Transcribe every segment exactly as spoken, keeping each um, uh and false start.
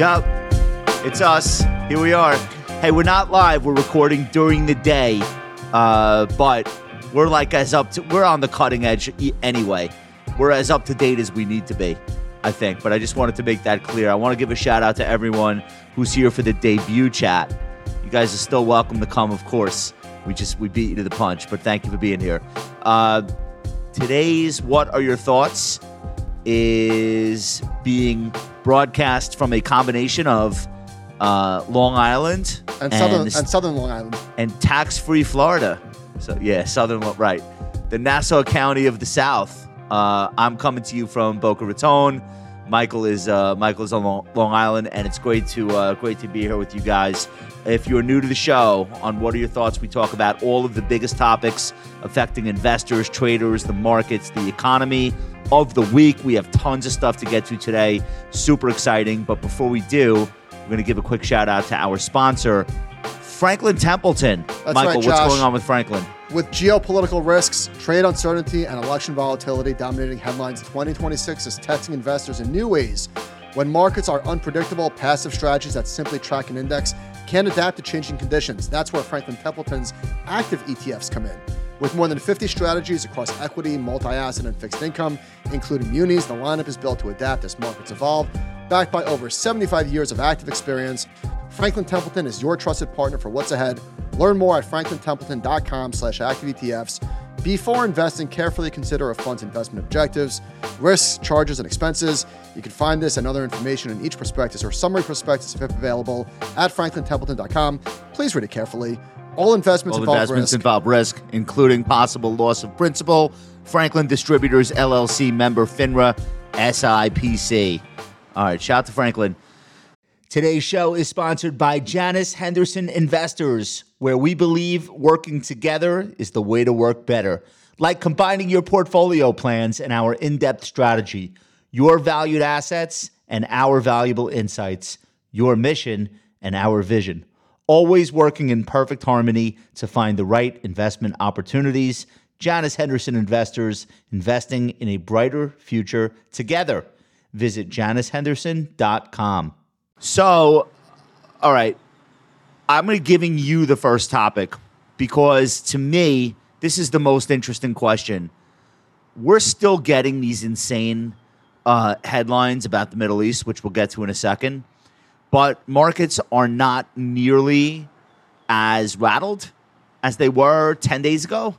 Yup, it's us. Here we are. Hey, we're not live. We're recording during the day, uh, but we're like as up to. We're on the cutting edge anyway. We're as up to date as we need to be, I think. But I just wanted to make that clear. I want to give a shout out to everyone who's here for the debut chat. You guys are still welcome to come, of course. We just we beat you to the punch, but thank you for being here. Uh, today's What Are Your Thoughts is being broadcast from a combination of uh, Long Island and, and southern and southern Long Island and tax-free Florida. So yeah, southern right, the Nassau County of the South. Uh, I'm coming to you from Boca Raton. Michael is uh, Michael is on Long Island, and it's great to uh, great to be here with you guys. If you're new to the show, on What Are Your Thoughts, we talk about all of the biggest topics affecting investors, traders, the markets, the economy of the week. We have tons of stuff to get to today. Super exciting. But before we do, we're going to give a quick shout out to our sponsor, Franklin Templeton. That's Michael, right, what's Josh. going on with Franklin? With geopolitical risks, trade uncertainty, and election volatility dominating headlines, twenty twenty-six is testing investors in new ways. When markets are unpredictable, passive strategies that simply track an index can adapt to changing conditions. That's where Franklin Templeton's active E T Fs come in. With more than fifty strategies across equity, multi-asset, and fixed income, including munis, the lineup is built to adapt as markets evolve. Backed by over seventy-five years of active experience, Franklin Templeton is your trusted partner for what's ahead. Learn more at franklintempleton.com slash active ETFs. Before investing, carefully consider a fund's investment objectives, risks, charges, and expenses. You can find this and other information in each prospectus or summary prospectus if available at franklin templeton dot com. Please read it carefully. All investments All involve investments risk. involve risk, including possible loss of principal. Franklin Distributors, L L C, member FINRA, S I P C. All right, shout out to Franklin. Today's show is sponsored by Janus Henderson Investors, where we believe working together is the way to work better. Like combining your portfolio plans and our in-depth strategy, your valued assets and our valuable insights, your mission and our vision. Always working in perfect harmony to find the right investment opportunities. Janus Henderson Investors, investing in a brighter future together. Visit janus henderson dot com. So, all right, I'm going to giving you the first topic because to me, this is the most interesting question. We're still getting these insane uh, headlines about the Middle East, which we'll get to in a second, but markets are not nearly as rattled as they were ten days ago.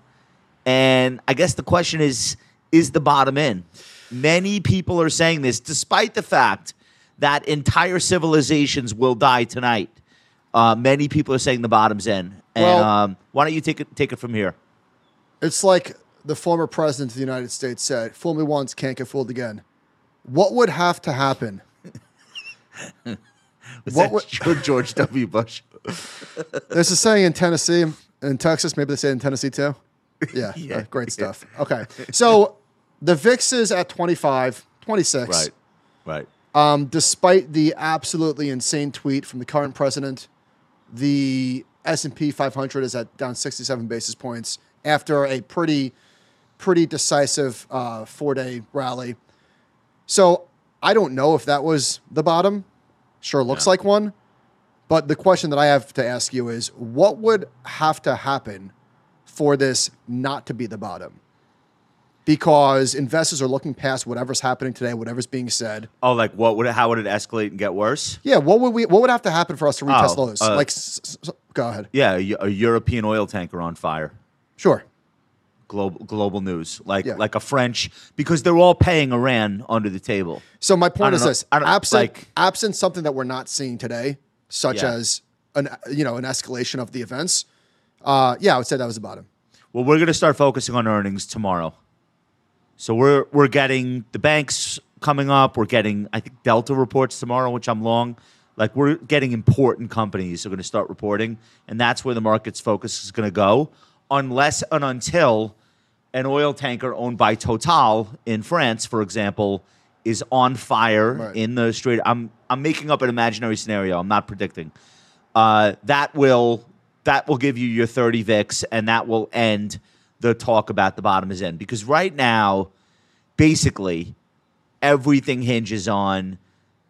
And I guess the question is, is the bottom in? Many people are saying this, despite the fact that entire civilizations will die tonight. Uh, many people are saying the bottom's in. And Well- um, why don't you take it take it from here? It's like the former president of the United States said, fool me once, can't get fooled again. What would have to happen? Was What that would- George- George W. Bush? There's a saying in Tennessee, in Texas, maybe they say it in Tennessee too. Yeah, Yeah. uh, great stuff. Okay, so the V I X is at twenty-five, twenty-six. Right, right. Um, despite the absolutely insane tweet from the current president, the S and P five hundred is at down sixty-seven basis points after a pretty, pretty decisive uh, four-day rally. So I don't know if that was the bottom. Sure looks Yeah. like one. But the question that I have to ask you is, what would have to happen for this not to be the bottom? Because investors are looking past whatever's happening today, whatever's being said. Oh, like what would? How would it escalate and get worse? Yeah, what would we? What would have to happen for us to retest Oh, lows? uh, like, s- s- go ahead. Yeah, a, a European oil tanker on fire. Sure. Global global news, like Yeah. like a French, because they're all paying Iran under the table. So my I point don't is know- this: I don't- absent, like- absent something that we're not seeing today, such Yeah. as an you know an escalation of the events. Uh, yeah, I would say that was the bottom. Well, we're going to start focusing on earnings tomorrow. So we're we're getting the banks coming up. We're getting, I think, Delta reports tomorrow, which I'm long. Like, we're getting important companies are going to start reporting, and that's where the market's focus is going to go, unless and until an oil tanker owned by Total in France, for example, is on fire Right. in the Strait. I'm I'm making up an imaginary scenario. I'm not predicting. Uh, that will that will give you your thirty V I X, and that will end the talk about the bottom is in. Because right now, basically, everything hinges on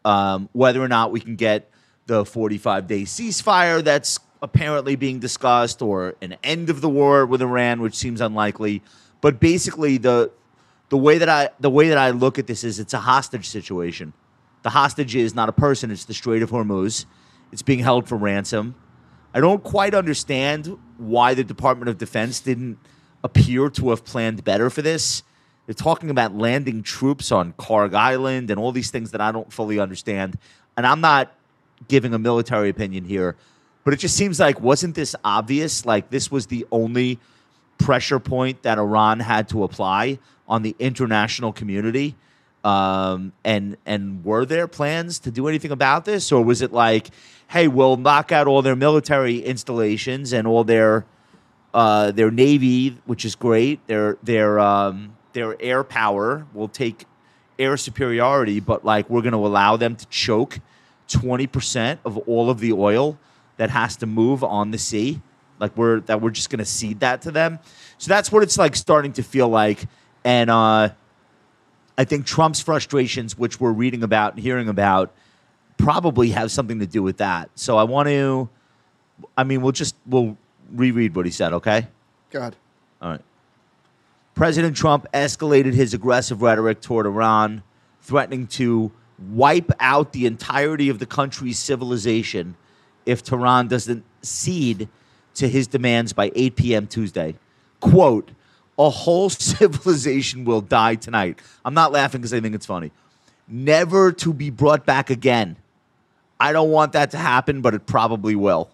um, whether or not we can get the forty-five day ceasefire that's apparently being discussed, or an end of the war with Iran, which seems unlikely. But basically, the the way that I the way that I look at this is it's a hostage situation. The hostage is not a person; it's the Strait of Hormuz. It's being held for ransom. I don't quite understand why the Department of Defense didn't appear to have planned better for this. They're talking about landing troops on Karg Island and all these things that I don't fully understand. And I'm not giving a military opinion here, but it just seems like, wasn't this obvious? Like, this was the only pressure point that Iran had to apply on the international community. Um, and and were there plans to do anything about this? Or was it like, hey, we'll knock out all their military installations and all their uh, their navy, which is great, their their um, their air power, will take air superiority, but like we're going to allow them to choke twenty percent of all of the oil that has to move on the sea. Like we're that we're just going to cede that to them. So that's what it's like starting to feel like. And uh, I think Trump's frustrations, which we're reading about and hearing about, probably have something to do with that. So I want to, I mean, we'll just, we'll reread what he said, okay? Go ahead. All right. President Trump escalated his aggressive rhetoric toward Iran, threatening to wipe out the entirety of the country's civilization if Tehran doesn't cede to his demands by eight p.m. Tuesday. Quote, a whole civilization will die tonight. I'm not laughing because I think it's funny. Never to be brought back again. I don't want that to happen, but it probably will.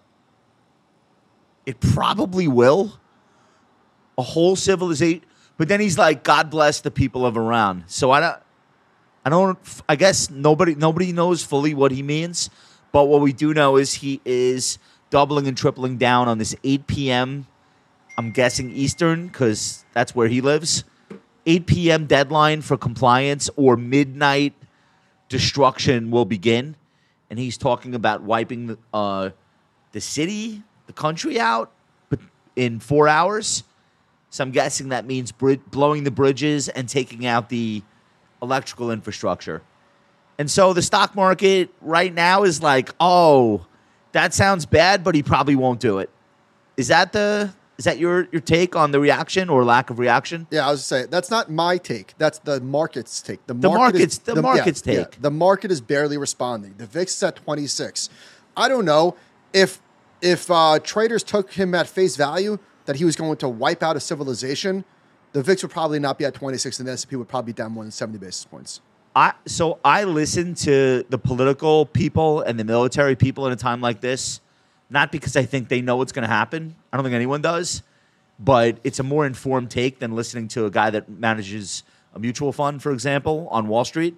It probably will. A whole civilization. But then he's like, God bless the people of Iran. So I don't, I don't, I guess nobody, nobody knows fully what he means. But what we do know is he is doubling and tripling down on this eight p.m., I'm guessing Eastern, because that's where he lives, eight p.m. deadline for compliance, or midnight destruction will begin. And he's talking about wiping the, uh, the city, the country out but in four hours. So I'm guessing that means br- blowing the bridges and taking out the electrical infrastructure. And so the stock market right now is like, oh, that sounds bad, but he probably won't do it. Is that the... Is that your, your take on the reaction or lack of reaction? Yeah, I was saying that's not my take. That's the market's take. The, the market market's is, the, the market's yeah, take. Yeah, the market is barely responding. The V I X is at twenty-six. I don't know if if uh, traders took him at face value that he was going to wipe out a civilization. The V I X would probably not be at twenty-six, and the S and P would probably be down more than seventy basis points. I so I listen to the political people and the military people in a time like this. Not because I think they know what's going to happen. I don't think anyone does. But it's a more informed take than listening to a guy that manages a mutual fund, for example, on Wall Street.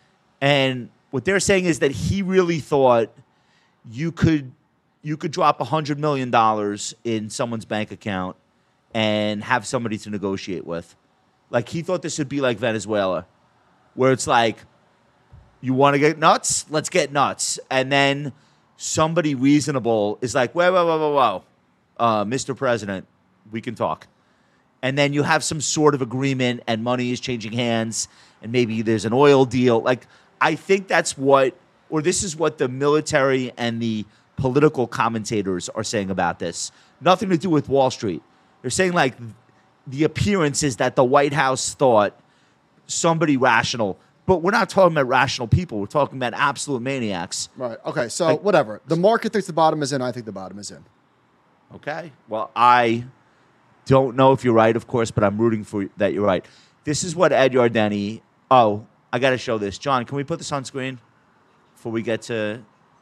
And what they're saying is that he really thought you could you could drop one hundred million dollars in someone's bank account and have somebody to negotiate with. Like, he thought this would be like Venezuela, where it's like, you want to get nuts? Let's get nuts. And then somebody reasonable is like, whoa, whoa, whoa, whoa, whoa, uh, Mister President, we can talk. And then you have some sort of agreement and money is changing hands and maybe there's an oil deal. Like, I think that's what, or this is what the military and the political commentators are saying about this. Nothing to do with Wall Street. They're saying, like, the appearance is that the White House thought somebody rational. But we're not talking about rational people. We're talking about absolute maniacs. Right. Okay. So like, whatever. The market thinks the bottom is in. I think the bottom is in. Okay. Well, I don't know if you're right, of course, but I'm rooting for that you're right. This is what Ed Yardeni. Oh, I got to show this. John, can we put this on screen before we get to...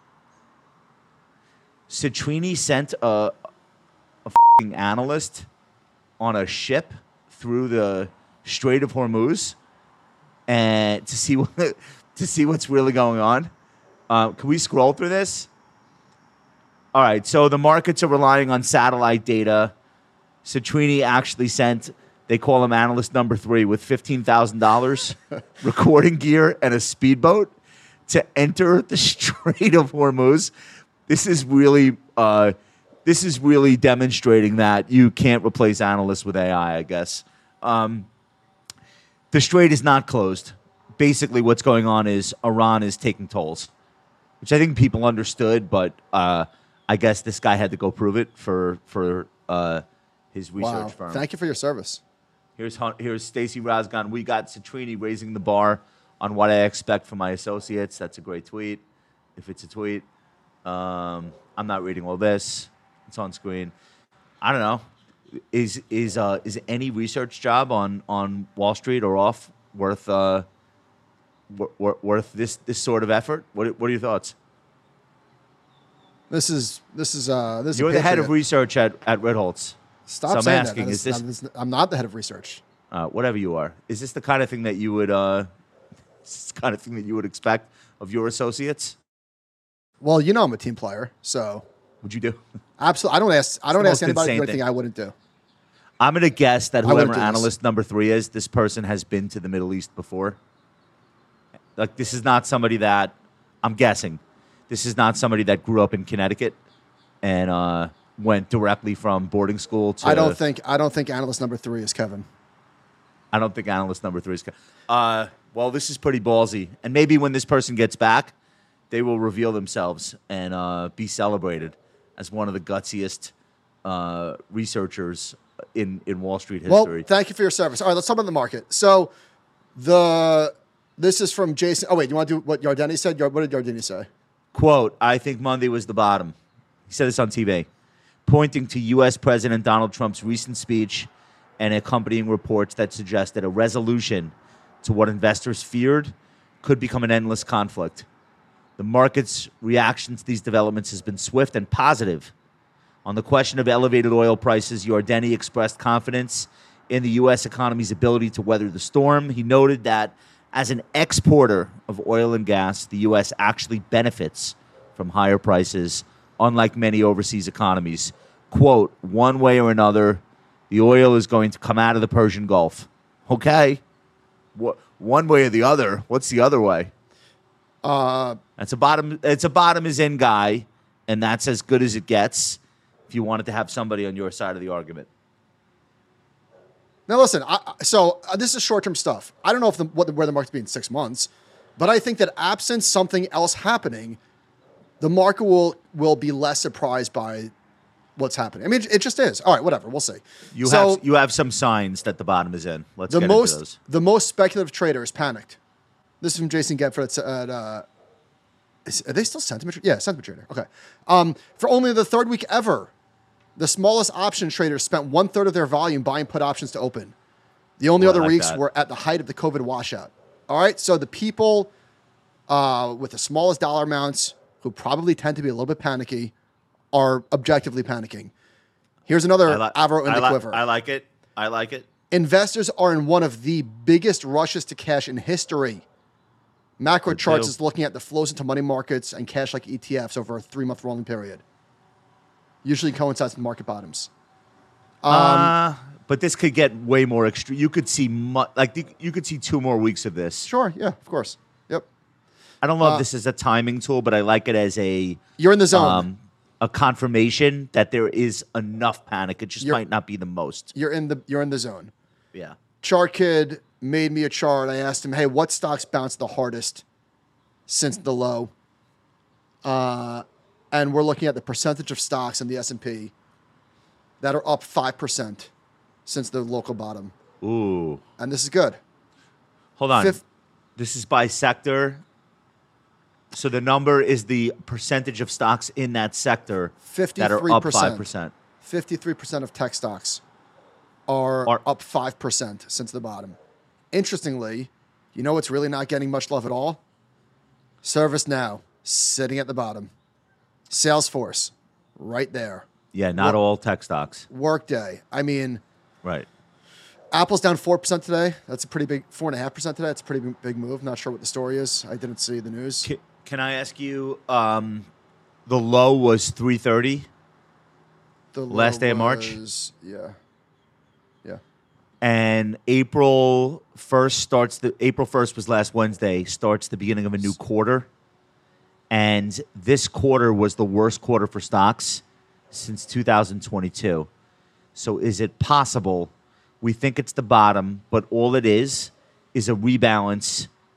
Citrini sent a, a f***ing analyst on a ship through the Strait of Hormuz and to see what, to see what's really going on. Uh, can we scroll through this? All right, so the markets are relying on satellite data. Citrini actually sent, they call him analyst number three, with fifteen thousand dollars recording gear and a speedboat to enter the Strait of Hormuz. This is really, uh, this is really demonstrating that you can't replace analysts with A I, I guess. Um, The strait is not closed, basically what's going on is Iran is taking tolls, which I think people understood, but uh, I guess this guy had to go prove it for for uh, his research Wow. firm. Thank you for your service. Here's Hun- here's Stacey Razgan. We got Citrini raising the bar on what I expect from my associates. That's a great tweet. If it's a tweet, um, I'm not reading all this. It's on screen. I don't know. Is is uh, is any research job on, on Wall Street or off worth uh, w- w- worth this this sort of effort? What what are your thoughts? This is this is uh this. You're is a the head of Patriot. research at, at Ritholtz. Stop so I'm saying asking, that. is this- I'm, this- I'm not the head of research. Uh, whatever you are, is this the kind of thing that you would uh, is this the kind of thing that you would expect of your associates? Well, you know I'm a team player, so Would you do? absolutely. I don't ask. I don't the ask most anybody to do insane anything thing. I wouldn't do. I'm going to guess that I wouldn't whoever do this. analyst number three is, this person has been to the Middle East before. Like, this is not somebody that, I'm guessing, this is not somebody that grew up in Connecticut and uh, went directly from boarding school to. I don't think. I don't think analyst number three is Kevin. I don't think analyst number three is. Uh, well, this is pretty ballsy. And maybe when this person gets back, they will reveal themselves and uh, be celebrated as one of the gutsiest uh, researchers in, in Wall Street history. Well, thank you for your service. All right, let's talk about the market. So, the this is from Jason. Oh wait, you want to do what Yardeni said? What did Yardeni say? Quote, I think Monday was the bottom. He said this on T V, pointing to U S. President Donald Trump's recent speech and accompanying reports that suggested a resolution to what investors feared could become an endless conflict. The market's reaction to these developments has been swift and positive. On the question of elevated oil prices, Yardeni expressed confidence in the U S economy's ability to weather the storm. He noted that as an exporter of oil and gas, the U S actually benefits from higher prices, unlike many overseas economies. Quote, one way or another, the oil is going to come out of the Persian Gulf. Okay. What, one way or the other. What's the other way? Uh, That's a bottom. It's a bottom is in guy, and that's as good as it gets. If you wanted to have somebody on your side of the argument, now listen. I, I- so uh, this is short-term stuff. I don't know if the, what the, where the market's be in six months, but I think that absent something else happening, the market will will be less surprised by what's happening. I mean, it, it just is. All right, whatever. We'll see. you so have you have some signs that the bottom is in. Let's the get into most those. the most speculative traders panicked. This is from Jason Getford at, uh, is, are they still sentiment? Yeah, sentiment trader. Okay. Um, for only the third week ever, the smallest option traders spent one third of their volume buying put options to open. The only Oh, I other like weeks that. were at the height of the COVID washout. All right. So the people uh, with the smallest dollar amounts, who probably tend to be a little bit panicky, are objectively panicking. Here's another I, li- arrow in I the li- quiver. I like it. I like it. Investors are in one of the biggest rushes to cash in history. Macro Good Charts deal. is looking at the flows into money markets and cash like E T Fs over a three-month rolling period. Usually coincides with market bottoms. Um, uh, but this could get way more extreme. You could see mu- like the, you could see two more weeks of this. Sure, yeah, of course. Yep. I don't love Uh, this as a timing tool, but I like it as a You're in the zone. um, a confirmation that there is enough panic. It just You're- might not be the most. You're in the you're in the zone. Yeah. Chart Kid made me a chart. I asked him, "Hey, what stocks bounced the hardest since the low?" Uh, and we're looking at the percentage of stocks in the S and P that are up five percent since the local bottom, Ooh. and this is good. Hold on. Fifth- This is by sector. So the number is the percentage of stocks in that sector that are up five percent. fifty-three percent of tech stocks are, Are- up five percent since the bottom. Interestingly, you know what's really not getting much love at all? ServiceNow, sitting at the bottom. Salesforce, right there. Yeah, not Wor- all tech stocks. Workday. I mean, Right. Apple's down four percent today. That's a pretty big, four point five percent today. That's a pretty big- big move. Not sure what the story is. I didn't see the news. Can, can I ask you, um, the low was three thirty The last low day of March? was- Yeah. Yeah. and April first starts the April first was last Wednesday, starts the beginning of a new quarter. And this quarter was the worst quarter for stocks since two thousand twenty-two. So is it possible we think it's the bottom, but all it is is a rebalance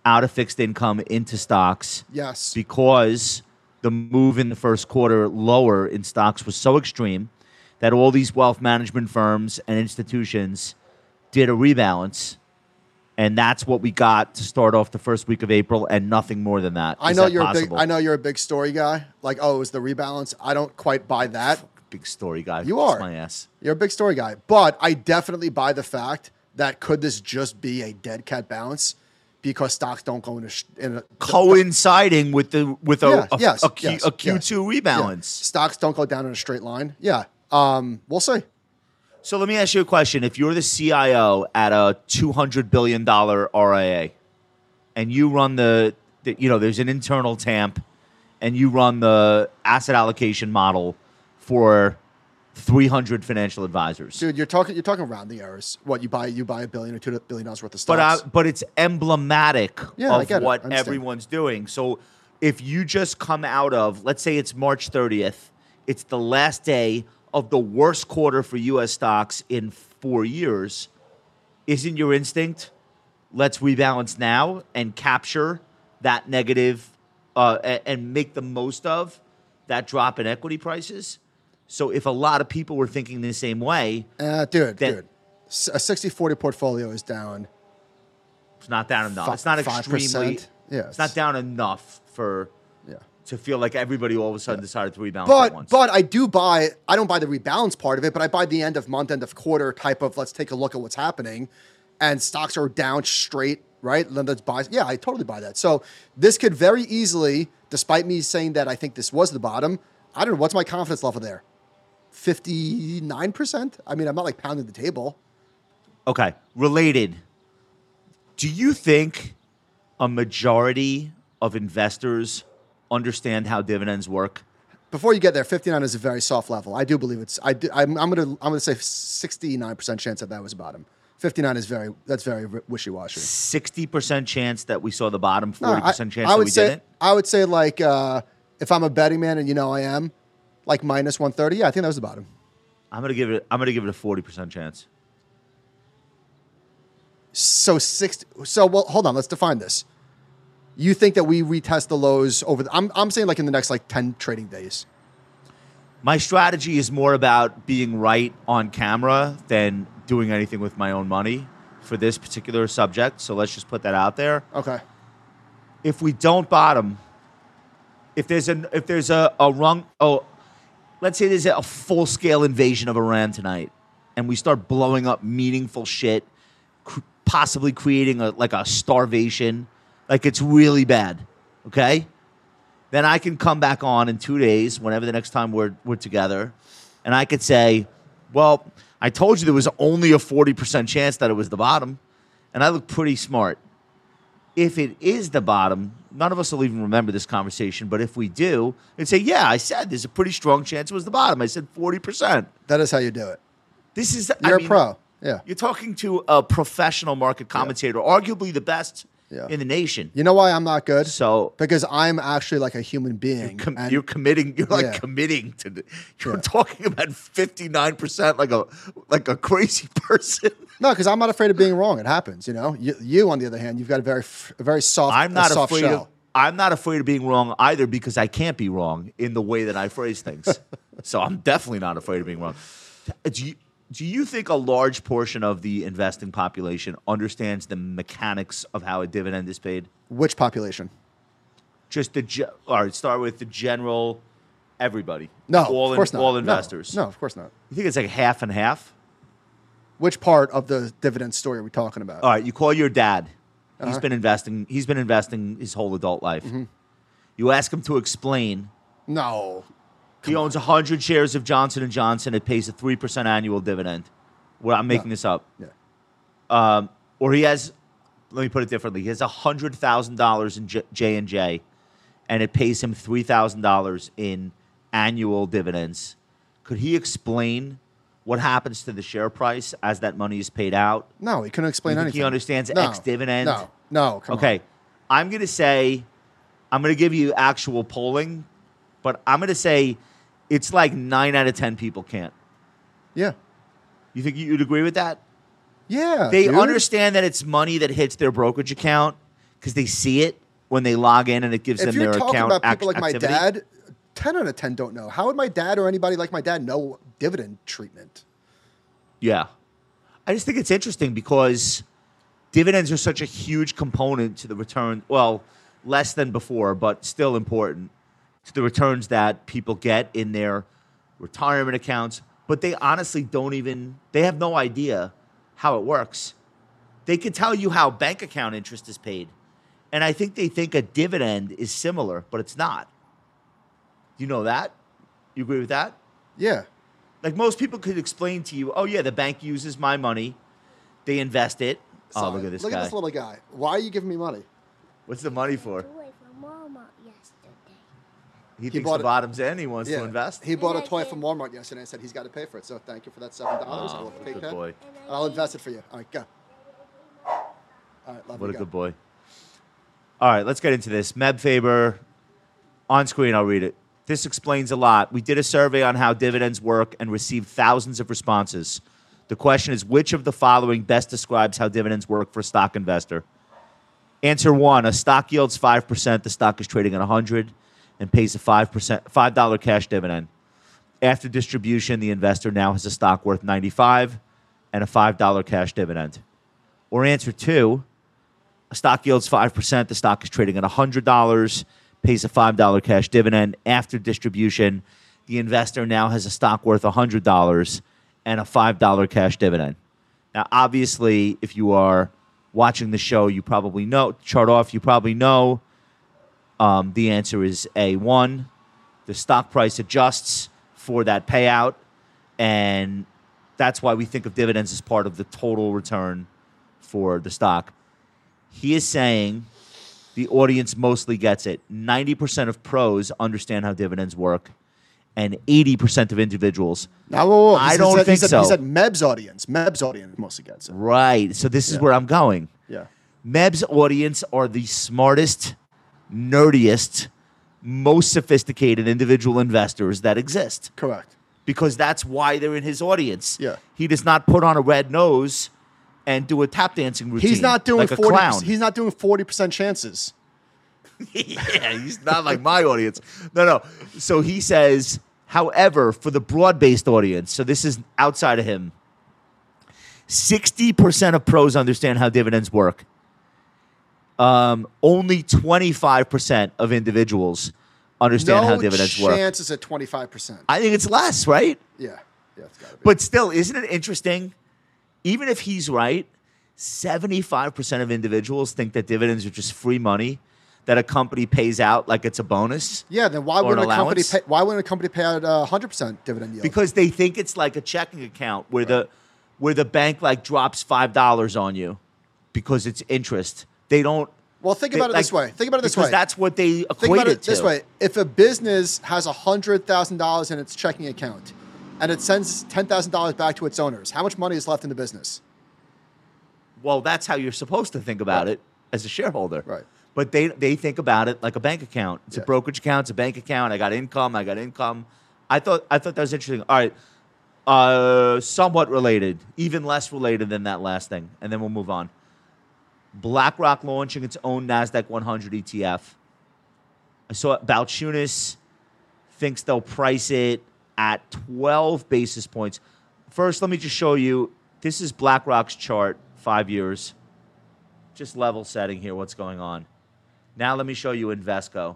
out of fixed income into stocks. Yes. Because the move in the first quarter lower in stocks was so extreme that all these wealth management firms and institutions did a rebalance. And that's what we got to start off the first week of April, and nothing more than that. I Is know that you're possible? a big. I know you're a big story guy. Like, oh, it was the rebalance. I don't quite buy that. Big story guy. You Kiss are. my ass. You're a big story guy, but I definitely buy the fact that could this just be a dead cat bounce because stocks don't go in a, sh- in a Coinciding with the with a Yeah, a, yes, a, Q, yes, a Q two yes. rebalance. Yeah. Stocks don't go down in a straight line. Yeah, um, we'll see. So let me ask you a question. If you're the C I O at a two hundred billion dollars R I A and you run the, the, you know, there's an internal T A M P and you run the asset allocation model for three hundred financial advisors. Dude, you're talking you're talking rounding errors. What you buy you buy a billion or two billion dollars worth of But stocks. I, but it's emblematic Yeah, I of get it. I what understand. everyone's doing. So if you just come out of, let's say it's March thirtieth, it's the last day of the worst quarter for U S stocks in four years, isn't your instinct, let's rebalance now and capture that negative uh, and, and make the most of that drop in equity prices? So if a lot of people were thinking the same way, uh, dude, then- dude, S- a sixty forty portfolio is down. it's not down enough. Fi- it's not five extremely. percent. Yeah, it's not down enough for Yeah. to feel like everybody all of a sudden decided to rebalance at But once. but I do buy. I don't buy the rebalance part of it, but I buy the end of month, end of quarter type of. Let's take a look at what's happening, and stocks are down straight, right? Then let's buy. Yeah, I totally buy that. So this could very easily, despite me saying that I think this was the bottom. I don't know what's my confidence level there. fifty-nine percent. I mean, I'm not like pounding the table. Okay, related. Do you think a majority of investors understand how dividends work? Before you get there, fifty-nine is a very soft level. I do believe it's. I do, I'm, I'm gonna. I'm gonna say sixty-nine percent chance that that was the bottom. fifty-nine is very. That's very wishy-washy. sixty percent chance that we saw the bottom, No, forty I- percent chance I that would we say, didn't? I would say like uh, if I'm a betting man, and you know I am, like minus one thirty. Yeah, I think that was the bottom. I'm gonna give it. I'm gonna give it a forty percent chance. So sixty. So well, hold on. Let's define this. You think that we retest the lows over? The, I'm I'm saying like in the next like ten trading days. My strategy is more about being right on camera than doing anything with my own money for this particular subject. So let's just put that out there. Okay. If we don't bottom, if there's a if there's a, a rung oh, let's say there's a full scale invasion of Iran tonight, and we start blowing up meaningful shit, cr- possibly creating a like a starvation, like it's really bad. Okay, then I can come back on in two days, whenever the next time we're we're together, and I could say, well, I told you there was only a forty percent chance that it was the bottom, and I look pretty smart. If it is the bottom, none of us will even remember this conversation, but if we do, and say, yeah, I said there's a pretty strong chance it was the bottom. I said forty percent. That is how you do it. This is, You're I a mean, pro. Yeah. You're talking to a professional market commentator, arguably the best Yeah. in the nation. You know why I'm not good? So Because I'm actually like a human being. com- and- you're committing, you're like Yeah. committing to, the, you're Yeah. talking about fifty-nine percent like a, like a crazy person. No, because I'm not afraid of being wrong. It happens, you know. You, you on the other hand, you've got a very, f- a very soft, I'm not a soft afraid shell. of I'm not afraid of being wrong either because I can't be wrong in the way that I phrase things. So I'm definitely not afraid of being wrong. Do you, do you think a large portion of the investing population understands the mechanics of how a dividend is paid? Which population? Just the ge- all right, start with the general everybody. No, all of course in, not. all No, investors. No, of course not. You think it's like half and half? Which part of the dividend story are we talking about? All right, you call your dad. He's Uh-huh. been investing. He's been investing his whole adult life. Mm-hmm. You ask him to explain. No. He owns one hundred shares of Johnson and Johnson. It pays a three percent annual dividend. Well, I'm making No. this up. Yeah. Um, or he has, let me put it differently. He has one hundred thousand dollars in J and J, and it pays him three thousand dollars in annual dividends. Could he explain what happens to the share price as that money is paid out? No, he couldn't explain You think anything. he understands no. ex-dividend? No, no, come Okay. on. I'm going to say, I'm going to give you actual polling, but I'm going to say it's like nine out of ten people can't. Yeah. You think you'd agree with that? Yeah. They dude. understand that it's money that hits their brokerage account, because they see it when they log in and it gives If them you're their talking account about people act- like my activity. dad, ten out of ten don't know. How would my dad or anybody like my dad know dividend treatment? Yeah. I just think it's interesting because dividends are such a huge component to the return. Well, less than before, but still important to the returns that people get in their retirement accounts. But they honestly don't even, they have no idea how it works. They can tell you how bank account interest is paid. And I think they think a dividend is similar, but it's not. Do you know that? You agree with that? Yeah. Like most people could explain to you, oh yeah, the bank uses my money, they invest it. Oh, Sorry. look at this Look guy. at this little guy. Why are you giving me money? What's the money for? Away from Walmart yesterday. He, thinks bought the it- bottom's in. He wants to invest. He bought a And I toy did. from Walmart yesterday and said he's got to pay for it. So thank you for that seven dollars. Oh, I'll what a take good that. boy. And And I I'll did. invest it for you. All right, go. All right, love What you. a go. good boy. All right, let's get into this. Meb Faber, on screen, I'll read it. This explains a lot. We did a survey on how dividends work and received thousands of responses. The question is, which of the following best describes how dividends work for a stock investor? Answer one, a stock yields five percent. The stock is trading at one hundred and pays a five percent, five dollars cash dividend. After distribution, the investor now has a stock worth ninety-five and a five dollars cash dividend. Or answer two, a stock yields five percent. The stock is trading at one hundred dollars, pays a five dollars cash dividend. After distribution, the investor now has a stock worth one hundred dollars and a five dollars cash dividend. Now, obviously, if you are watching the show, you probably know, chart off, you probably know um, the answer is A one. The stock price adjusts for that payout, and that's why we think of dividends as part of the total return for the stock. He is saying the audience mostly gets it. ninety percent of pros understand how dividends work, and eighty percent of individuals. Now, whoa, whoa. He I said- don't he think said, so. He said Meb's audience. Meb's audience mostly gets it. Right. So this is Yeah. where I'm going. Yeah. Meb's audience are the smartest, nerdiest, most sophisticated individual investors that exist, Correct. because that's why they're in his audience. Yeah. He does not put on a red nose and do a tap dancing routine. He's not doing like a forty. clown. He's not doing forty percent chances. Yeah, he's not like my audience. No, no. So he says, however, for the broad-based audience, so this is outside of him, sixty percent of pros understand how dividends work. Um, only twenty-five percent of individuals understand no how dividends work. chances at twenty-five percent. I think it's less, right? Yeah. Yeah, it's got to be. But still, isn't it interesting? Even if he's right, seventy-five percent of individuals think that dividends are just free money that a company pays out like it's a bonus. yeah, then why or wouldn't an a company allowance? pay? Why wouldn't a company pay out a hundred percent dividend yield? Because they think it's like a checking account where the where the bank like drops five dollars on you because it's interest. They don't. well, think they- about it like, this way. Think about it this because way. that's what they equate Think about it it this to. way: if a business has a hundred thousand dollars in its checking account, and it sends ten thousand dollars back to its owners, how much money is left in the business? Well, that's how you're supposed to think about Right. it as a shareholder. Right. But they they think about it like a bank account. It's Yeah. a brokerage account. It's a bank account. I got income. I got income. I thought I thought that was interesting. All right, uh, somewhat related, even less related than that last thing, and then we'll move on. BlackRock launching its own NASDAQ one hundred E T F. I saw Balchunas thinks they'll price it at twelve basis points. First, let me just show you. This is BlackRock's chart, five years. Just level setting here, what's going on. Now let me show you Invesco.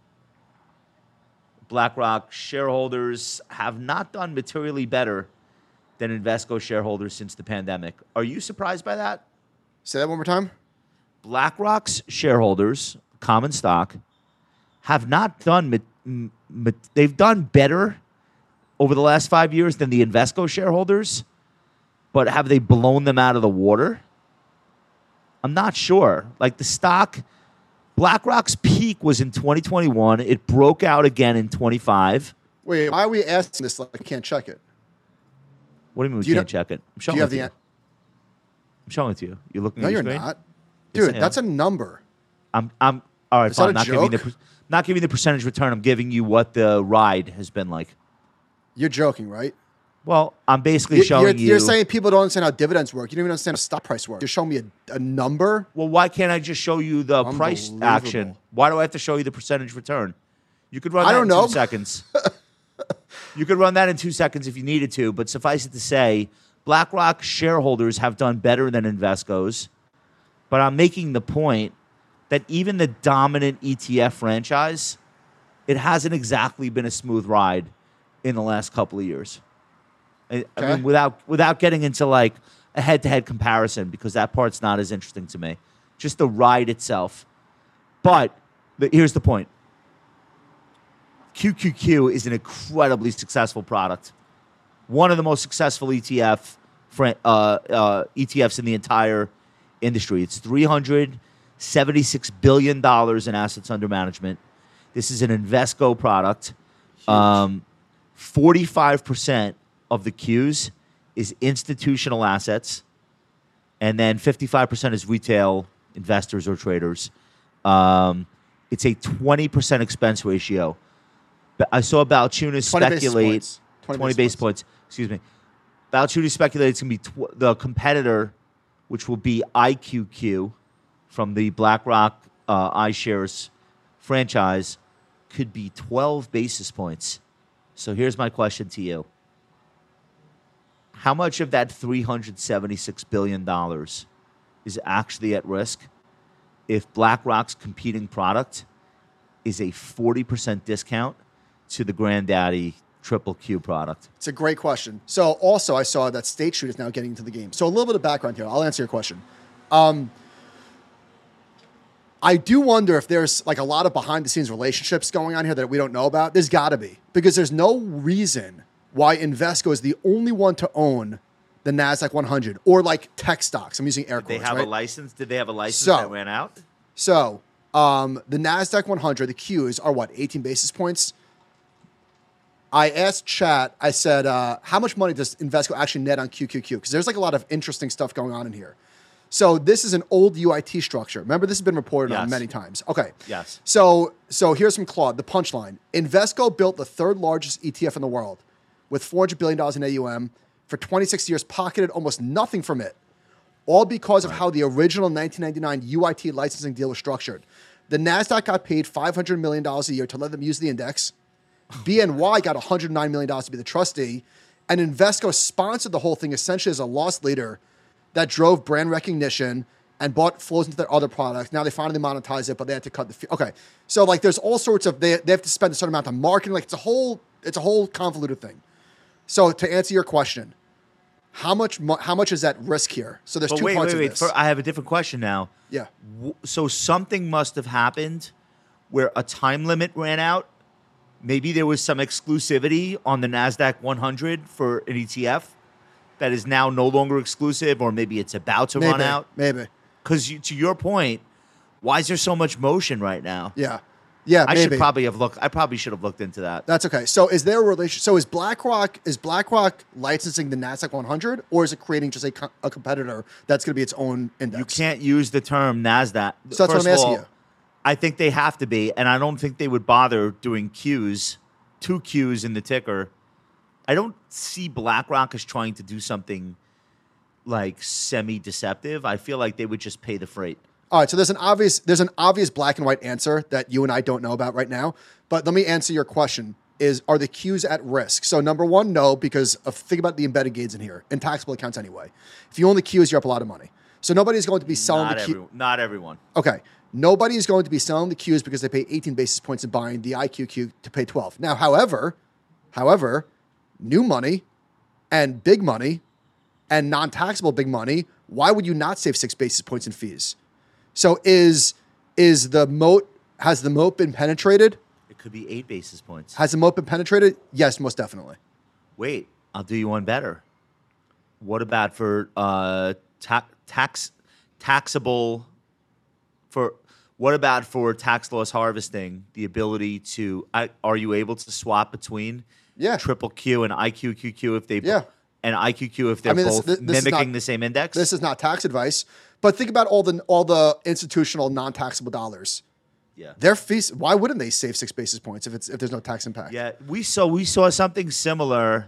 BlackRock shareholders have not done materially better than Invesco shareholders since the pandemic. Are you surprised by that? Say that one more time. BlackRock's shareholders, common stock, have not done, ma- m- ma- they've done better over the last five years than the Invesco shareholders, but have they blown them out of the water? I'm not sure. Like the stock, BlackRock's peak was in twenty twenty-one. It broke out again in twenty-five. Wait, why are we asking this like I can't check it? What do you mean we Do you can't know- check it? I'm Do showing you it have to the? you. an- I'm showing it to you. You're looking No, at your you're screen? not, Yes, I dude. am. That's a number. I'm I'm all right, Is that fine. a Not giving the joke? per- not giving the percentage return. I'm giving you what the ride has been like. You're joking, right? Well, I'm basically You- showing you're, you. you're saying people don't understand how dividends work. You don't even understand how stock price works. You're showing me a, a number. Well, why can't I just show you the price Unbelievable. action? Why do I have to show you the percentage return? You could run I that don't in know. two seconds. You could run that in two seconds if you needed to, but suffice it to say, BlackRock shareholders have done better than Invesco's. But I'm making the point that even the dominant E T F franchise, it hasn't exactly been a smooth ride in the last couple of years. I, I Okay. mean, without without getting into like a head-to-head comparison, because that part's not as interesting to me. Just the ride itself. But the, here's the point. Q Q Q is an incredibly successful product. One of the most successful E T F fran- uh, uh, E T Fs in the entire industry. It's three hundred seventy-six billion dollars in assets under management. This is an Invesco product. Um, forty-five percent of the Qs is institutional assets, and then fifty-five percent is retail investors or traders. Um, it's a twenty percent expense ratio. But I saw Balchunas twenty basis speculate points. twenty, twenty basis points. Excuse me. Balchunas speculated it's going to be tw- the competitor, which will be I Q Q from the BlackRock uh, iShares franchise, could be twelve basis points. So here's my question to you. How much of that three hundred seventy-six billion dollars is actually at risk if BlackRock's competing product is a forty percent discount to the Granddaddy Triple Q product? It's a great question. So also I saw that State Street is now getting into the game. So a little bit of background here. I'll answer your question. Um, I do wonder if there's like a lot of behind the scenes relationships going on here that we don't know about. There's got to be, because there's no reason why Invesco is the only one to own the NASDAQ one hundred or like tech stocks. I'm using air Did they quotes, have right? a license? Did they have a license So- that ran out? So um, the NASDAQ one hundred, the Qs are what, eighteen basis points? I asked chat, I said, uh, how much money does Invesco actually net on Q Q Q? Because there's like a lot of interesting stuff going on in here. So this is an old U I T structure. Remember, this has been reported on Yes. many times. Okay. Yes. So so here's some Claude, the punchline. Invesco built the third largest E T F in the world with four hundred billion dollars in A U M. For twenty-six years, pocketed almost nothing from it, all because of how the original nineteen ninety-nine U I T licensing deal was structured. The NASDAQ got paid five hundred million dollars a year to let them use the index. B N Y got one hundred nine million dollars to be the trustee. And Invesco sponsored the whole thing essentially as a loss leader that drove brand recognition and bought flows into their other products. Now they finally monetize it, but they had to cut the fee. Okay. So like there's all sorts of, they, they have to spend a certain amount on marketing. Like it's a whole, it's a whole convoluted thing. So to answer your question, how much mo- how much is at risk here? So there's But two wait, parts wait, wait. of this. For, I have a different question now. yeah. W- So something must have happened where a time limit ran out. Maybe there was some exclusivity on the NASDAQ one hundred for an E T F that is now no longer exclusive, or maybe it's about to Maybe. run out. Maybe. Because you, to your point, why is there so much motion right now? Yeah. Yeah. I maybe. should probably have looked. I probably should have looked into that. That's okay. So is there a relation? So is BlackRock is BlackRock licensing the NASDAQ one hundred, or is it creating just a, co- a competitor that's going to be its own index? You can't use the term NASDAQ. So that's what First I'm of asking all, you. I think they have to be, and I don't think they would bother doing Qs, two Qs in the ticker. I don't see BlackRock as trying to do something like semi-deceptive. I feel like they would just pay the freight. All right, so there's an obvious there's an obvious black and white answer that you and I don't know about right now. But let me answer your question: Is are the Qs at risk? So number one, no, because of, think about the embedded gains in here in taxable accounts anyway. If you own the Qs, you're up a lot of money. So nobody's going to be selling Not, the every, Q. not everyone. Okay, nobody is going to be selling the Qs because they pay eighteen basis points and buying the I Q Q to pay twelve. Now, however, however, new money and big money and non-taxable big money, why would you not save six basis points in fees? So is is the moat has the moat been penetrated? It could be eight basis points. Has the moat been penetrated? Yes, most definitely. Wait, I'll do you one better. What about for uh, ta- tax taxable for what about for tax loss harvesting? The ability to I, are you able to swap between Yeah. triple Q and I Q Q Q if they Yeah. and I Q Q if they're I mean, this- both this- this is mimicking not- the same index? This is not tax advice, but think about all the all the institutional non-taxable dollars. yeah. Their fees. Why wouldn't they save six basis points if it's if there's no tax impact? Yeah, we saw we saw something similar.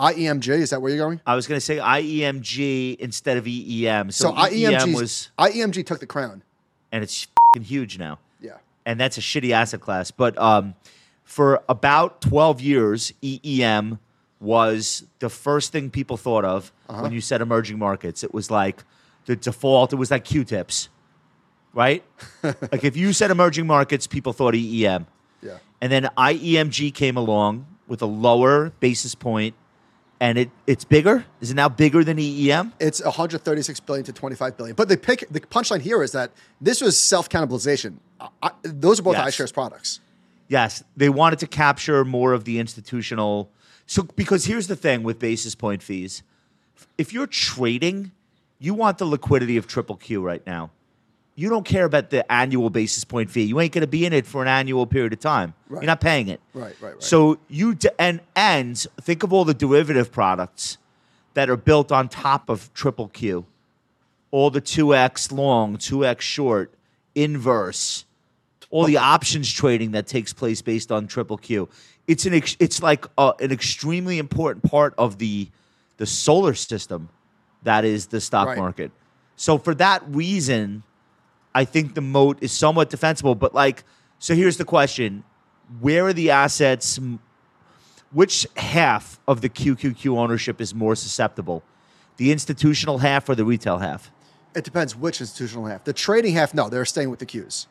I E M G, is that where you're going? I was going to say I E M G instead of E E M. So, So E E M I E M G was, I E M G took the crown. and it's fing huge now. Yeah. And that's a shitty asset class. But um, for about twelve years, E E M was the first thing people thought of Uh-huh. when you said emerging markets. It was like the default. It was like Q-tips, right? Like if you said emerging markets, people thought E E M. Yeah. And then I E M G came along with a lower basis point, and it it's bigger. Is it now bigger than E E M? It's one hundred thirty-six billion to twenty-five billion. But the pick, the punchline here is that this was self-cannibalization. I, I, those are both Yes. iShares products. Yes, they wanted to capture more of the institutional. So, because here's the thing with basis point fees. If you're trading, you want the liquidity of triple Q right now. You don't care about the annual basis point fee. You ain't going to be in it for an annual period of time. Right. You're not paying it. Right, right, right. So you d- and and think of all the derivative products that are built on top of triple Q. All the two X long, two X short, inverse, all the options trading that takes place based on triple Q. It's an ex- it's like uh, an extremely important part of the the solar system that is the stock Right. market. So for that reason, I think the moat is somewhat defensible. But like, so here's the question: where are the assets? Which half of the Q Q Q ownership is more susceptible? The institutional half or the retail half? It depends which institutional half. The trading half, no, they're staying with the Qs.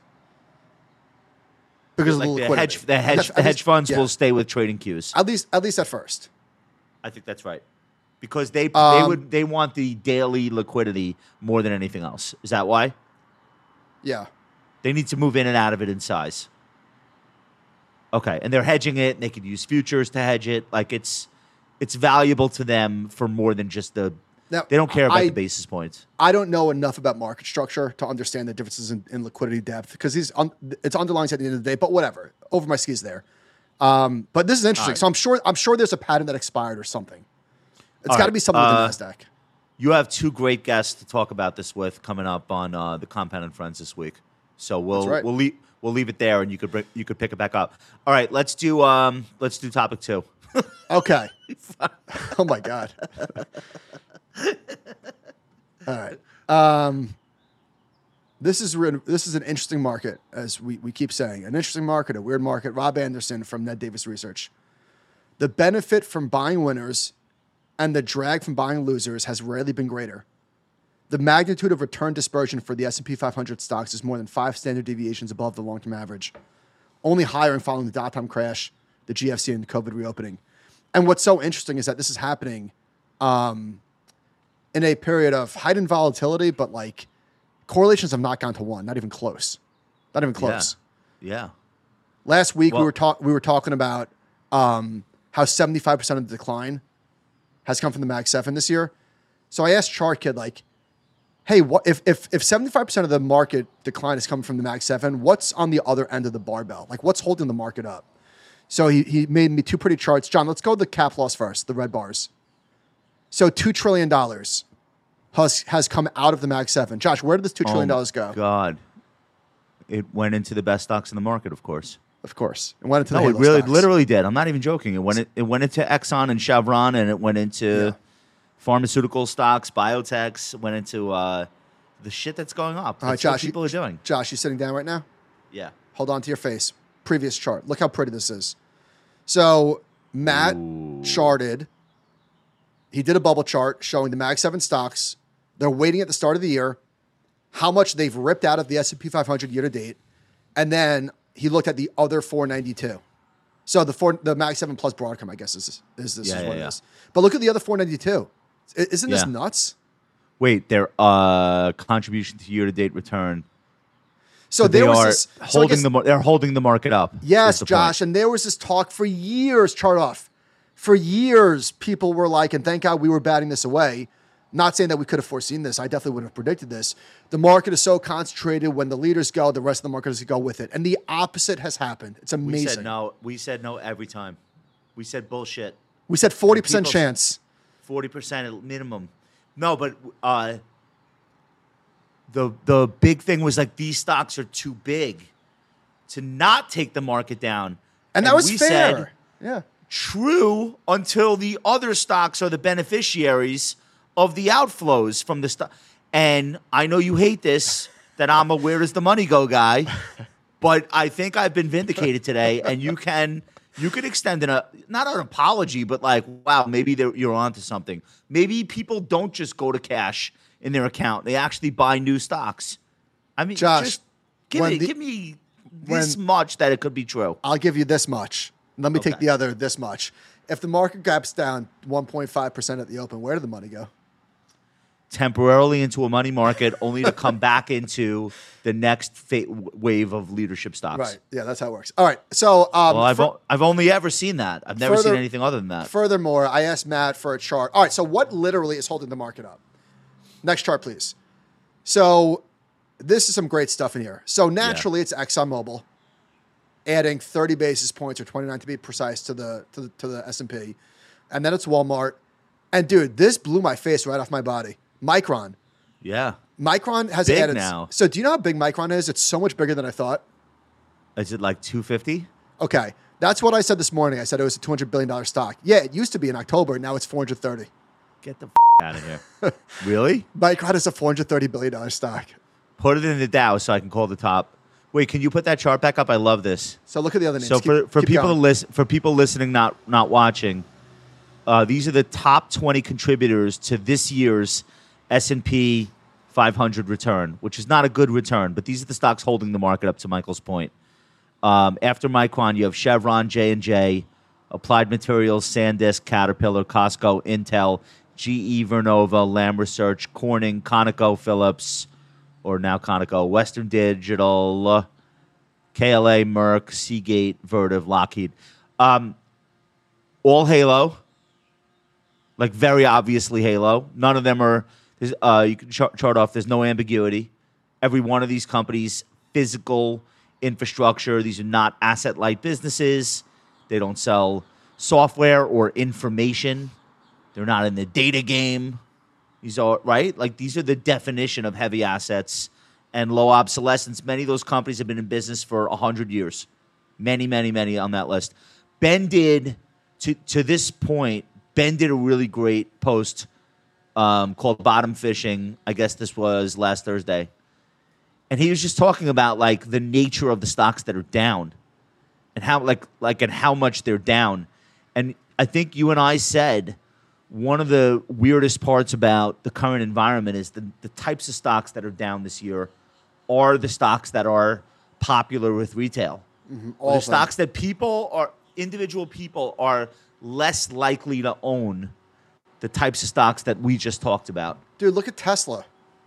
Because Like of the the liquidity. hedge, the hedge, At the least- hedge funds yeah. will stay with trading Qs. At least, at least at first. I think that's right, because they they Um, would they want the daily liquidity more than anything else. Is that why? Yeah. They need to move in and out of it in size. Okay, and they're hedging it. And they could use futures to hedge it. Like it's it's valuable to them for more than just the. Now, They don't care about I- the basis points. I don't know enough about market structure to understand the differences in, in liquidity depth because these un, it's underlying at the end of the day. But whatever, over my skis there. Um, but this is interesting. right. So I'm sure I'm sure there's a patent that expired or something. It's All got to right, be something uh, with the Nasdaq. You have two great guests to talk about this with coming up on uh, the Compound and Friends this week. So we'll That's right. we'll leave we'll leave it there, and you could bring, you could pick it back up. All right, let's do um let's do topic two. Okay. Oh my god. All right. Um, this is re- this is an interesting market, as we, we keep saying. An interesting market, a weird market. Rob Anderson from Ned Davis Research. The benefit from buying winners and the drag from buying losers has rarely been greater. The magnitude of return dispersion for the S and P five hundred stocks is more than five standard deviations above the long-term average, only higher in following the dot-com crash, the G F C, and the COVID reopening. And what's so interesting is that this is happening um, in a period of heightened volatility, but like correlations have not gone to one, not even close, not even close. Yeah. Last week we Well- were talk we were talking about um, how seventy-five percent of the decline has come from the Mag seven this year. So I asked Chart Kid, like, hey, what if if if seventy-five percent of the market decline is coming from the Mag seven, what's on the other end of the barbell? Like, what's holding the market up? So he he made me two pretty charts. John, let's go with the cap loss first, the red bars. So two trillion dollars has has come out of the Mag seven. Josh, where did this two trillion dollars Oh, go? God. It went into the best stocks in the market, of course. Of course, it went into the No, it Halo really, stocks. literally did. I'm not even joking. It went. It, it went into Exxon and Chevron, and it went into Yeah. pharmaceutical stocks, biotechs. It went into uh, the shit that's going up. All right, That's what Josh, you- people are doing. Josh, you sitting down right now? Yeah. Hold on to your face. Previous chart. Look how pretty this is. So Matt charted. He did a bubble chart showing the Mag seven stocks. They're waiting at the start of the year, how much they've ripped out of the S and P five hundred year to date, and then he looked at the other four ninety-two. So the four, the Mag seven plus Broadcom, I guess is is this Yeah, is yeah, what yeah. it is. But look at the other four ninety-two. I- Isn't this Yeah. nuts? Wait, their uh, contribution to year-to-date return. So, So they there was are this so I holding guess- the. mar- They're holding the market up. Yes, is the Josh. point. And there was this talk for years, chart off. For years, people were like, and thank God we were batting this away. Not saying that we could have foreseen this. I definitely would have predicted this. The market is so concentrated. When the leaders go, the rest of the market is going to go with it. And the opposite has happened. It's We amazing. said no. We said no every time. We said bullshit. We said forty percent People- chance. Forty percent at minimum. No, but uh, the the big thing was like these stocks are too big to not take the market down. And that was we fair. Said, yeah. true until the other stocks are the beneficiaries of the outflows from the stock. And I know you hate this, that I'm a where does the money go guy, but I think I've been vindicated today, and you can you could extend an, a not an apology, but like, wow, maybe you're onto something. Maybe people don't just go to cash in their account; they actually buy new stocks. I mean, Josh, just give me the, give me this much that it could be true. I'll give you this much. Let me Okay. take the other this much. If the market gaps down one point five percent at the open, where did the money go? Temporarily into a money market, only to come back into the next fa- wave of leadership stocks. Right. Yeah, that's how it works. All right. So, um, Well, I've fur- o- I've only ever seen that. I've never Further- seen anything other than that. furthermore, I asked Matt for a chart. All right. So, what literally is holding the market up? Next chart, please. So, this is some great stuff in here. So, naturally, it's ExxonMobil adding thirty basis points, or twenty-nine to be precise, to the to the, to the S and P, and then it's Walmart. And dude, this blew my face right off my body. Micron. Yeah. Micron has Big added. now. So, do you know how big Micron is? It's so much bigger than I thought. Is it like two fifty? Okay, that's what I said this morning. I said it was a two hundred billion dollars stock. Yeah, it used to be in October. Now it's four hundred thirty. Get the f- out of here. Really? Micron is a four hundred thirty billion dollars stock. Put it in the Dow so I can call the top. Wait, can you put that chart back up? I love this. So look at the other names. So Keep- for, for keep people to going. listen, for people listening, not not watching, uh, these are the top twenty contributors to this year's S and P five hundred return, which is not a good return, but these are the stocks holding the market up. To Michael's point, um, after Micron, you have Chevron, J and J, Applied Materials, SanDisk, Caterpillar, Costco, Intel, G E, Vernova, Lam Research, Corning, Conoco, Phillips, or now Conoco, Western Digital, K L A, Merck, Seagate, Vertiv, Lockheed. Um, all Halo, like very obviously Halo. None of them are, there's, uh, you can chart, chart off, there's no ambiguity. Every one of these companies, physical infrastructure, these are not asset-light businesses. They don't sell software or information. They're not in the data game. These are, right? Like, these are the definition of heavy assets and low obsolescence. Many of those companies have been in business for one hundred years. Many, many, many on that list. Ben did, to, to this point, Ben did a really great post um, called Bottom Fishing. I guess this was last Thursday. And he was just talking about, like, the nature of the stocks that are down and how, like, like, and how much they're down. And I think you and I said one of the weirdest parts about the current environment is the, the types of stocks that are down this year are the stocks that are popular with retail. Mm-hmm. The All of them. stocks that people are, individual people are less likely to own the types of stocks that we just talked about. Dude, look at Tesla.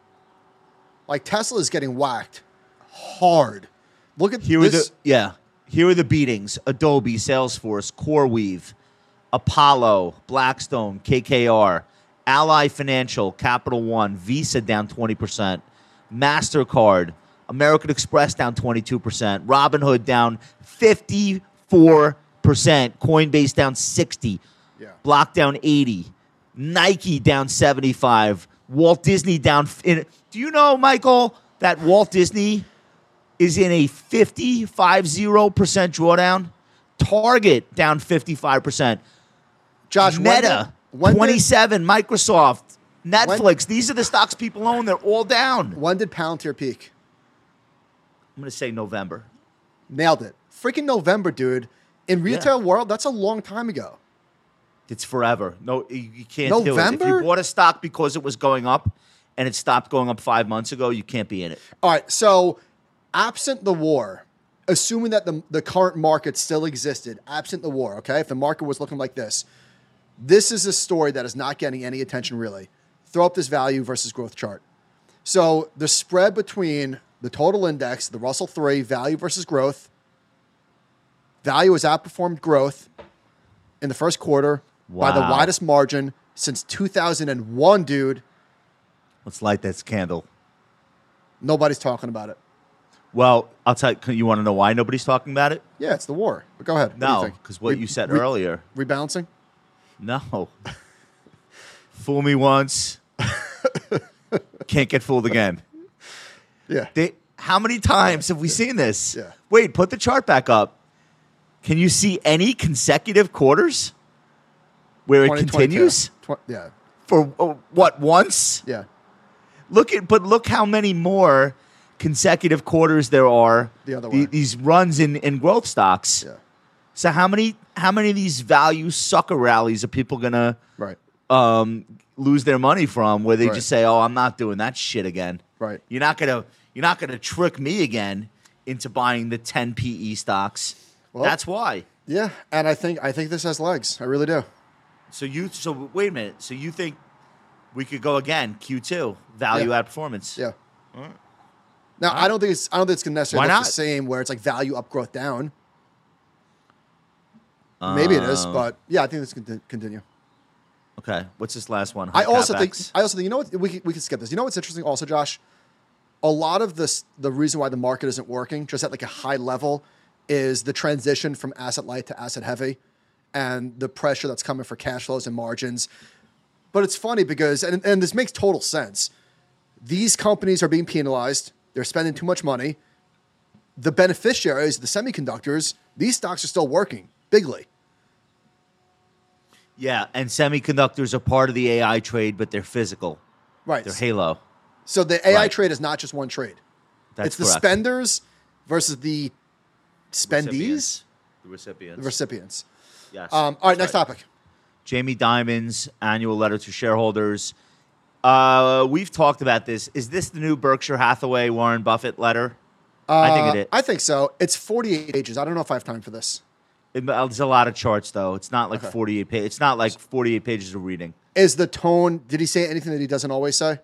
Like, Tesla is getting whacked hard. Look at Here are this. the yeah. Here are the beatings: Adobe, Salesforce, CoreWeave, Apollo, Blackstone, K K R, Ally Financial, Capital One, Visa down twenty percent, MasterCard, American Express down twenty-two percent, Robinhood down fifty-four percent, Coinbase down sixty, Yeah. Block down eighty, Nike down seventy-five, Walt Disney down. In, do you know, Michael, that Walt Disney is in a fifty-five percent drawdown? Target down fifty-five percent. Josh, when Meta, did- when did- twenty-seven, Microsoft, Netflix. These are the stocks people own. They're all down. When did Palantir peak? I'm going to say November. Nailed it. Freaking November, dude. In retail world, that's a long time ago. It's forever. No, you you can't do it. If November? you bought a stock because it was going up and it stopped going up five months ago, you can't be in it. All right, so absent the war, assuming that the, the current market still existed, absent the war, okay, if the market was looking like this, this is a story that is not getting any attention really. Throw up this value versus growth chart. So the spread between the total index, the Russell three, value versus growth, value has outperformed growth in the first quarter by the Wow. widest margin since two thousand one, dude. Let's light this candle. Nobody's talking about it. Well, I'll tell you, you want to know why nobody's talking about it? Yeah, it's the war. But go ahead. What do No, you think? because what Re- you said re- earlier. Rebalancing? No. Fool me once. Can't get fooled again. Yeah. They, how many times have we seen this? Yeah. Wait, put the chart back up. Can you see any consecutive quarters where it twenty twenty-two. continues Tw- yeah, for uh, what once? yeah. Look at, but look how many more consecutive quarters there are. The other way. These runs in, in growth stocks. Yeah. So how many how many of these value sucker rallies are people gonna Right. um, lose their money from? Where they Right. just say, "Oh, I'm not doing that shit again." Right. You're not gonna you're not gonna trick me again into buying the ten P E stocks. Well- That's why. Yeah, and I think I think this has legs. I really do. So you so wait a minute. So you think we could go again Q two value Yeah. add performance? Yeah. Now I don't think it's I don't think it's gonna necessarily Why look not? the same where it's like value up, growth down. Maybe it is, Um, but yeah, I think this can continue. Okay. What's this last one? I also think CapEx? I also think you know what we can, we can skip this. You know what's interesting also, Josh? A lot of this the reason why the market isn't working just at like a high level is the transition from asset light to asset heavy and the pressure that's coming for cash flows and margins. But it's funny because and, and this makes total sense. These companies are being penalized. They're spending too much money. The beneficiaries, the semiconductors, these stocks are still working bigly. Yeah, and semiconductors are part of the A I trade, but they're physical. Right. They're Halo. So the A I Right. trade is not just one trade. That's it's the correct. spenders versus the spendees, Recipients. The recipients. the recipients. Yes. Um, all right, That's next topic. Jamie Dimon's annual letter to shareholders. Uh, we've talked about this. Is this the new Berkshire Hathaway Warren Buffett letter? I think it is. Uh, I think so. It's forty-eight pages. I don't know if I have time for this. It- There's a lot of charts, though. It's not like Okay. forty-eight pages. It's not like forty-eight pages of reading. Is the tone? Did he say anything that he doesn't always say?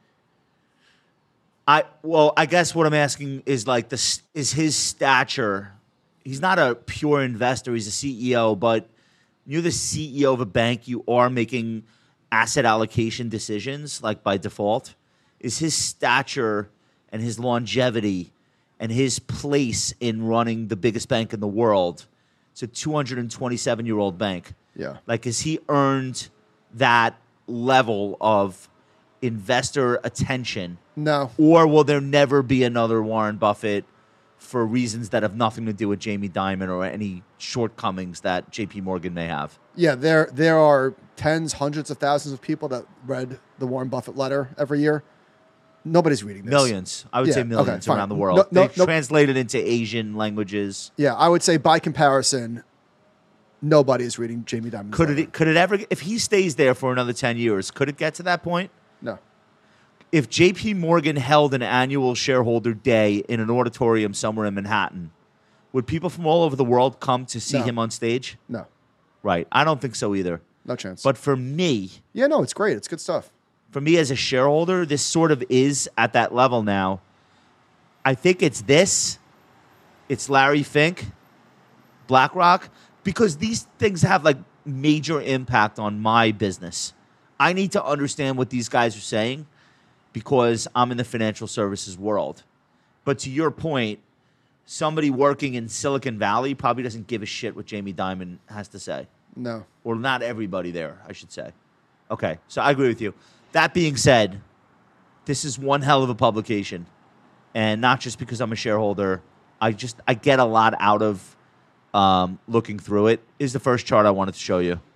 I well, I guess what I'm asking is like this is his stature. He's not a pure investor. He's a C E O, but you're the C E O of a bank. You are making asset allocation decisions, like by default. Is his stature and his longevity and his place in running the biggest bank in the world? It's a two hundred twenty-seven year old bank. Yeah. Like, has he earned that level of investor attention? No. Or will there never be another Warren Buffett for reasons that have nothing to do with Jamie Dimon or any shortcomings that J P Morgan may have? Yeah, there there are tens, hundreds of thousands of people that read the Warren Buffett letter every year. Nobody's reading this. Millions. I would Yeah, say okay, millions fine. around the world. No- no- they no- translated into Asian languages. Yeah, I would say by comparison, nobody is reading Jamie Dimon's Could letter. it could it ever, if he stays there for another ten years, could it get to that point? No. If J P Morgan held an annual shareholder day in an auditorium somewhere in Manhattan, would people from all over the world come to see No. him on stage? No. Right. I don't think so either. No chance. But for me, yeah, no, it's great. It's good stuff. for me as a shareholder, this sort of is at that level now. I think it's this. It's Larry Fink, BlackRock, because these things have like major impact on my business. I need to understand what these guys are saying because I'm in the financial services world. But to your point, somebody working in Silicon Valley probably doesn't give a shit what Jamie Dimon has to say. No. Or not everybody there, I should say. Okay, so I agree with you. That being said, this is one hell of a publication. And not just because I'm a shareholder. I just, I get a lot out of um, looking through it. Is the first chart I wanted to show you.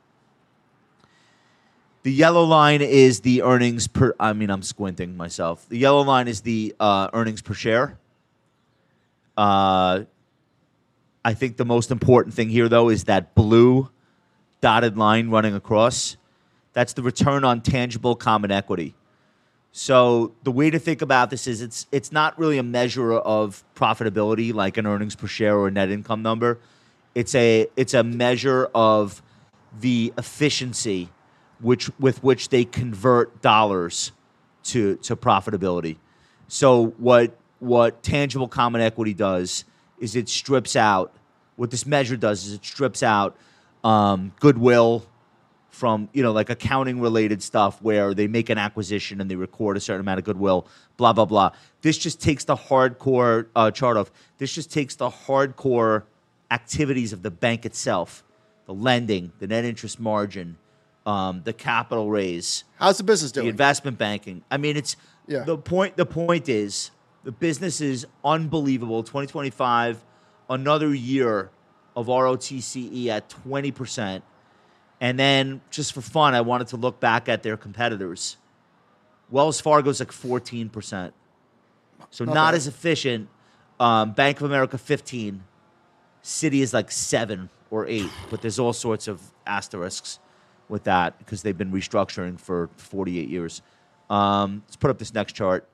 The yellow line is the earnings per, I mean, I'm squinting myself. The yellow line is the uh, earnings per share. Uh, I think the most important thing here, though, is that blue dotted line running across. That's the return on tangible common equity. So the way to think about this is it's it's not really a measure of profitability like an earnings per share or a net income number. It's a it's a measure of the efficiency which with which they convert dollars to to profitability. So what what tangible common equity does is it strips out, what this measure does is it strips out um, goodwill from, you know, like accounting related stuff where they make an acquisition and they record a certain amount of goodwill, blah, blah, blah. This just takes the hardcore uh, chart of, this just takes the hardcore activities of the bank itself, the lending, the net interest margin, um, the capital raise, How's the business the doing? investment banking. I mean, it's Yeah. the point. The point is the business is unbelievable. twenty twenty-five, another year of R O T C E at twenty percent. And then, just for fun, I wanted to look back at their competitors. Wells Fargo's like fourteen percent. So Okay. not as efficient. Um, Bank of America, fifteen. Citi is like seven or eight. But there's all sorts of asterisks with that because they've been restructuring for forty-eight years. Um, let's put up this next chart.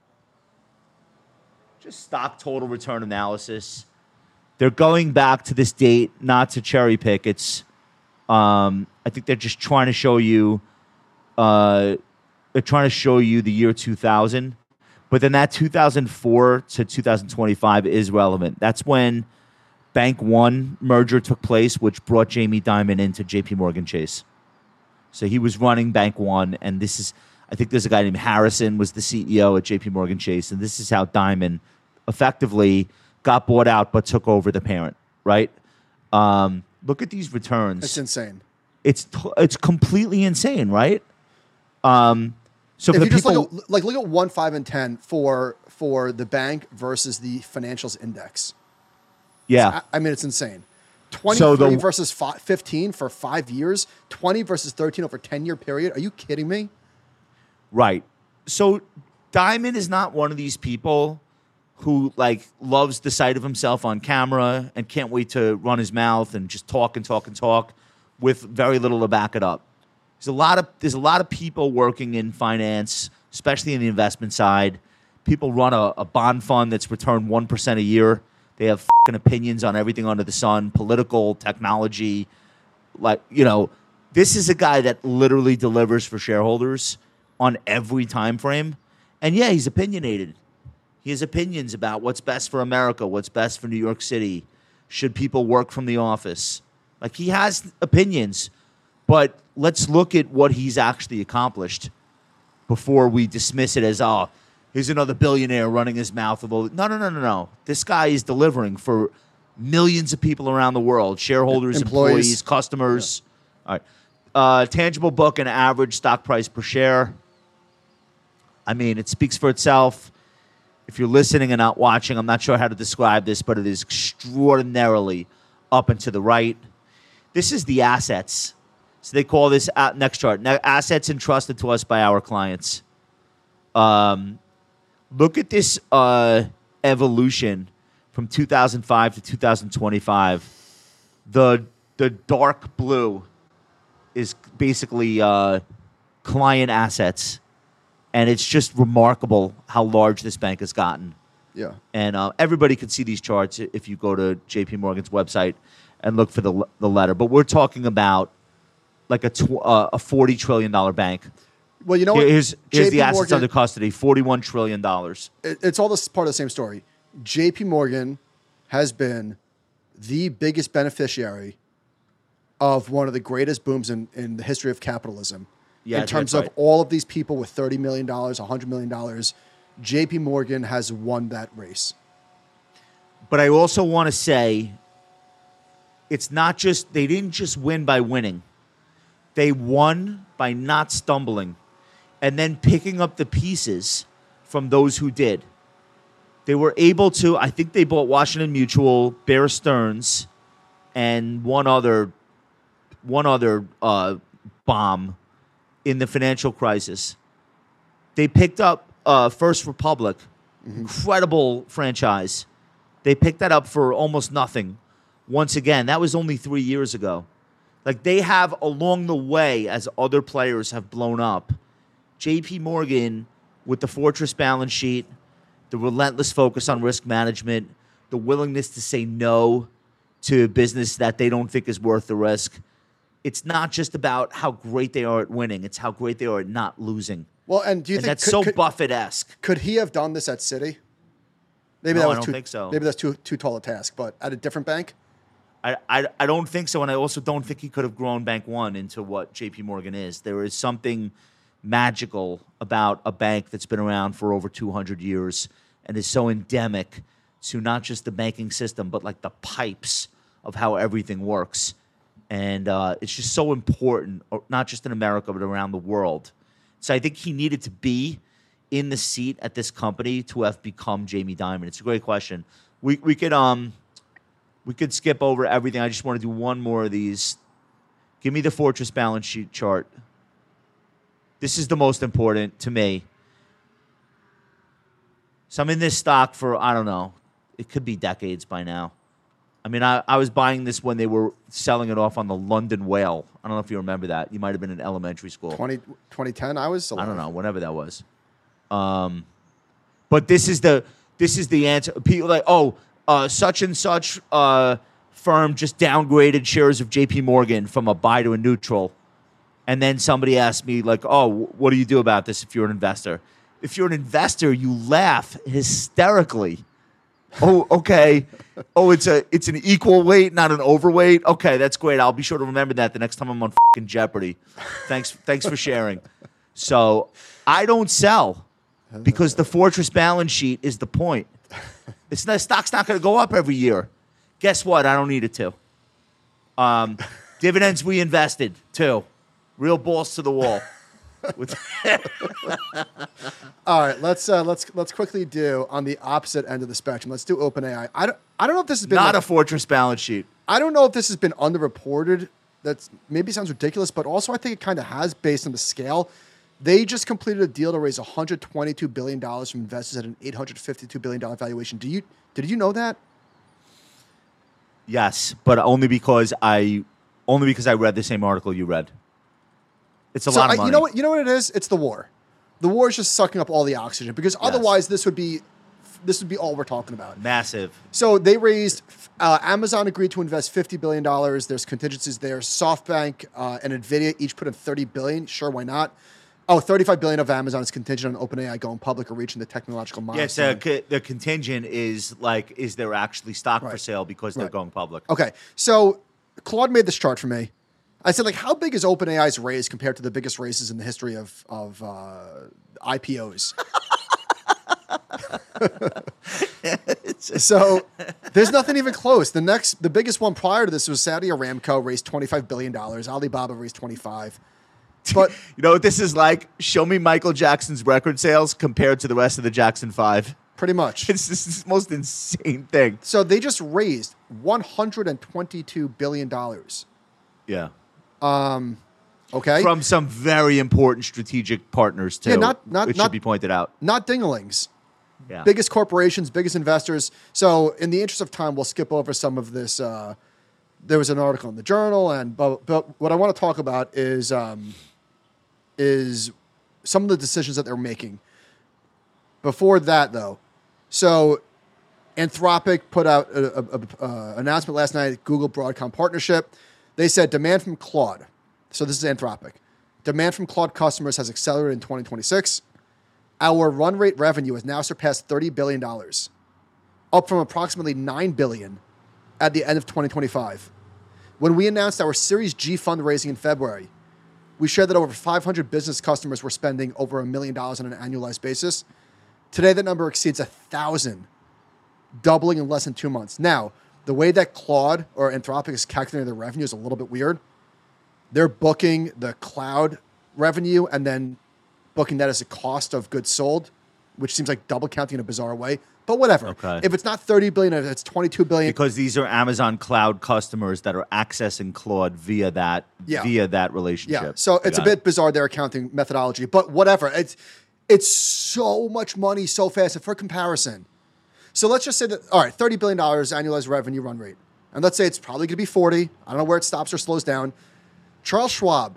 Just stock total return analysis. They're going back to this date, not to cherry pick. It's, um, I think they're just trying to show you, uh, they're trying to show you the year two thousand. But then that two thousand four to two thousand twenty-five is relevant. That's when Bank One merger took place, which brought Jamie Dimon into J P Morgan Chase. So he was running Bank One, and this is, I think there's a guy named Harrison was the C E O at J P Morgan Chase, and this is how Dimon effectively got bought out but took over the parent, right? Um, look at these returns. It's insane. It's t- it's completely insane, right? Um, so If for you the just people, look at, like look at one, five, and ten for for the bank versus the financials index. yeah, I, I mean, it's insane. twenty-three So the- versus fi- fifteen for five years. twenty versus thirteen over ten year period. Are you kidding me? right. So Diamond is not one of these people who like loves the sight of himself on camera and can't wait to run his mouth and just talk and talk and talk with very little to back it up. There's a lot of there's a lot of people working in finance, especially in the investment side. People run a, a bond fund that's returned one percent a year. They have fucking opinions on everything under the sun, political, technology. Like, you know, this is a guy that literally delivers for shareholders on every time frame. And yeah, he's opinionated. He has opinions about what's best for America, what's best for New York City. Should people work from the office? Like, he has opinions, but let's look at what he's actually accomplished before we dismiss it as, oh, here's another billionaire running his mouth. No, no, no, no, no. This guy is delivering for millions of people around the world, shareholders, Employees. employees, customers. All right. Uh, tangible book and average stock price per share. I mean, it speaks for itself. If you're listening and not watching, I'm not sure how to describe this, but it is extraordinarily up and to the right. This is the assets. So they call this, uh, next chart, now, assets entrusted to us by our clients. Um, look at this uh, evolution from two thousand five to two thousand twenty-five. The, the dark blue is basically uh, client assets. And it's just remarkable how large this bank has gotten. Yeah. And uh, everybody can see these charts if you go to J P Morgan's website and look for the the letter. But we're talking about like a tw- uh, a forty trillion dollars bank. Well, you know what? Here's, here's the J P assets Morgan- under custody, forty-one trillion dollars. it- it's all this part of the same story. J P Morgan has been the biggest beneficiary of one of the greatest booms in, in the history of capitalism. Yeah, in terms that's of right. all of these people with thirty million dollars, one hundred million dollars, J P Morgan has won that race. But I also want to say it's not just, they didn't just win by winning. They won by not stumbling and then picking up the pieces from those who did. They were able to, I think they bought Washington Mutual, Bear Stearns, and one other, one other uh, bomb in the financial crisis. They picked up uh, First Republic, incredible franchise. They picked that up for almost nothing. Once again, that was only three years ago. Like, they have along the way, as other players have blown up, J P Morgan with the fortress balance sheet, the relentless focus on risk management, the willingness to say no to business that they don't think is worth the risk. It's not just about how great they are at winning. It's how great they are at not losing. Well, and do you And think that's could, so could, Buffett-esque. could he have done this at Citi? Maybe No, that I was don't too, think so. Maybe that's too too tall a task. But at a different bank, I, I, I don't think so, and I also don't think he could have grown Bank One into what J P Morgan is. There is something magical about a bank that's been around for over two hundred years and is so endemic to not just the banking system, but like the pipes of how everything works. And uh, it's just so important, not just in America, but around the world. So I think he needed to be in the seat at this company to have become Jamie Dimon. It's a great question. We we could um We could skip over everything. I just want to do one more of these. Give me the Fortress balance sheet chart. This is the most important to me. So I'm in this stock for, I don't know, it could be decades by now. I mean, I, I was buying this when they were selling it off on the London Whale. I don't know if you remember that. You might have been in elementary school. twenty, twenty ten, I was alive. I don't know, whenever that was. Um, but this is the this is the answer. People are like, oh, uh, such and such uh, firm just downgraded shares of J P Morgan from a buy to a neutral. And then somebody asked me, like, oh, what do you do about this if you're an investor? If you're an investor, you laugh hysterically. Oh, okay. Oh, it's a it's an equal weight, not an overweight. Okay, that's great. I'll be sure to remember that the next time I'm on fucking Jeopardy. Thanks, thanks for sharing. So I don't sell because the Fortress balance sheet is the point. It's not, stock's not going to go up every year. Guess what? I don't need it to. Um, dividends we invested too. Real balls to the wall. With All right, let's uh, let's let's quickly do on the opposite end of the spectrum. Let's do OpenAI. I don't I don't know if this has been not like, a Fortress balance sheet. I don't know if this has been underreported. That's maybe sounds ridiculous, but also I think it kind of has based on the scale. They just completed a deal to raise one hundred twenty-two billion dollars from investors at an eight hundred fifty-two billion dollars valuation. Do you did you know that? Yes, but only because I only because I read the same article you read. It's a so lot of I, money. You know what? You know what it is? It's the war. The war is just sucking up all the oxygen because Yes. otherwise this would be this would be all we're talking about. Massive. So they raised. Uh, Amazon agreed to invest fifty billion dollars. There's contingencies there. SoftBank uh, and Nvidia each put in thirty billion dollars. Sure, why not? Oh, thirty-five billion dollars of Amazon is contingent on OpenAI going public or reaching the technological Yes, milestone. uh, c- the contingent is like, is there actually stock for Right. sale because they're Right. going public? Okay, so Claude made this chart for me. I said, like, how big is OpenAI's raise compared to the biggest raises in the history of of uh, I P Os? So there's nothing even close. The next, the biggest one prior to this was Saudi Aramco raised twenty-five billion dollars. Alibaba raised twenty-five. But You know what this is like? Show me Michael Jackson's record sales compared to the rest of the Jackson Five. pretty much. It's this is the most insane thing. So they just raised one hundred twenty-two billion dollars. Yeah. Okay? From some very important strategic partners, too. Yeah, not- not- which not- should be pointed out. Not dinglings. Yeah. Biggest corporations, biggest investors. So, in the interest of time, we'll skip over some of this. Uh, there was an article in the Journal, and but, but what I want to talk about is um, is some of the decisions that they're making. Before that, though, so Anthropic put out an uh, announcement last night. Google Broadcom partnership. They said demand from Claude. So this is Anthropic. Demand from Claude customers has accelerated in twenty twenty-six. Our run rate revenue has now surpassed thirty billion dollars, up from approximately nine billion dollars at the end of twenty twenty-five. When we announced our Series G fundraising in February, we shared that over five hundred business customers were spending over a million dollars on an annualized basis. Today, that number exceeds a thousand, doubling in less than two months. Now, the way that Claude or Anthropic is calculating their revenue is a little bit weird. They're booking the cloud revenue and then booking that as a cost of goods sold, which seems like double counting in a bizarre way. But whatever. Okay. If it's not thirty billion dollars, if it's twenty-two billion dollars. Because these are Amazon cloud customers that are accessing Claude via that Yeah. via that relationship. Yeah, so I it's a got it. bit bizarre, their accounting methodology, but whatever. It's it's so much money so fast. And for comparison, so let's just say that, all right, thirty billion dollars annualized revenue run rate. And let's say it's probably going to be forty. I don't know where it stops or slows down. Charles Schwab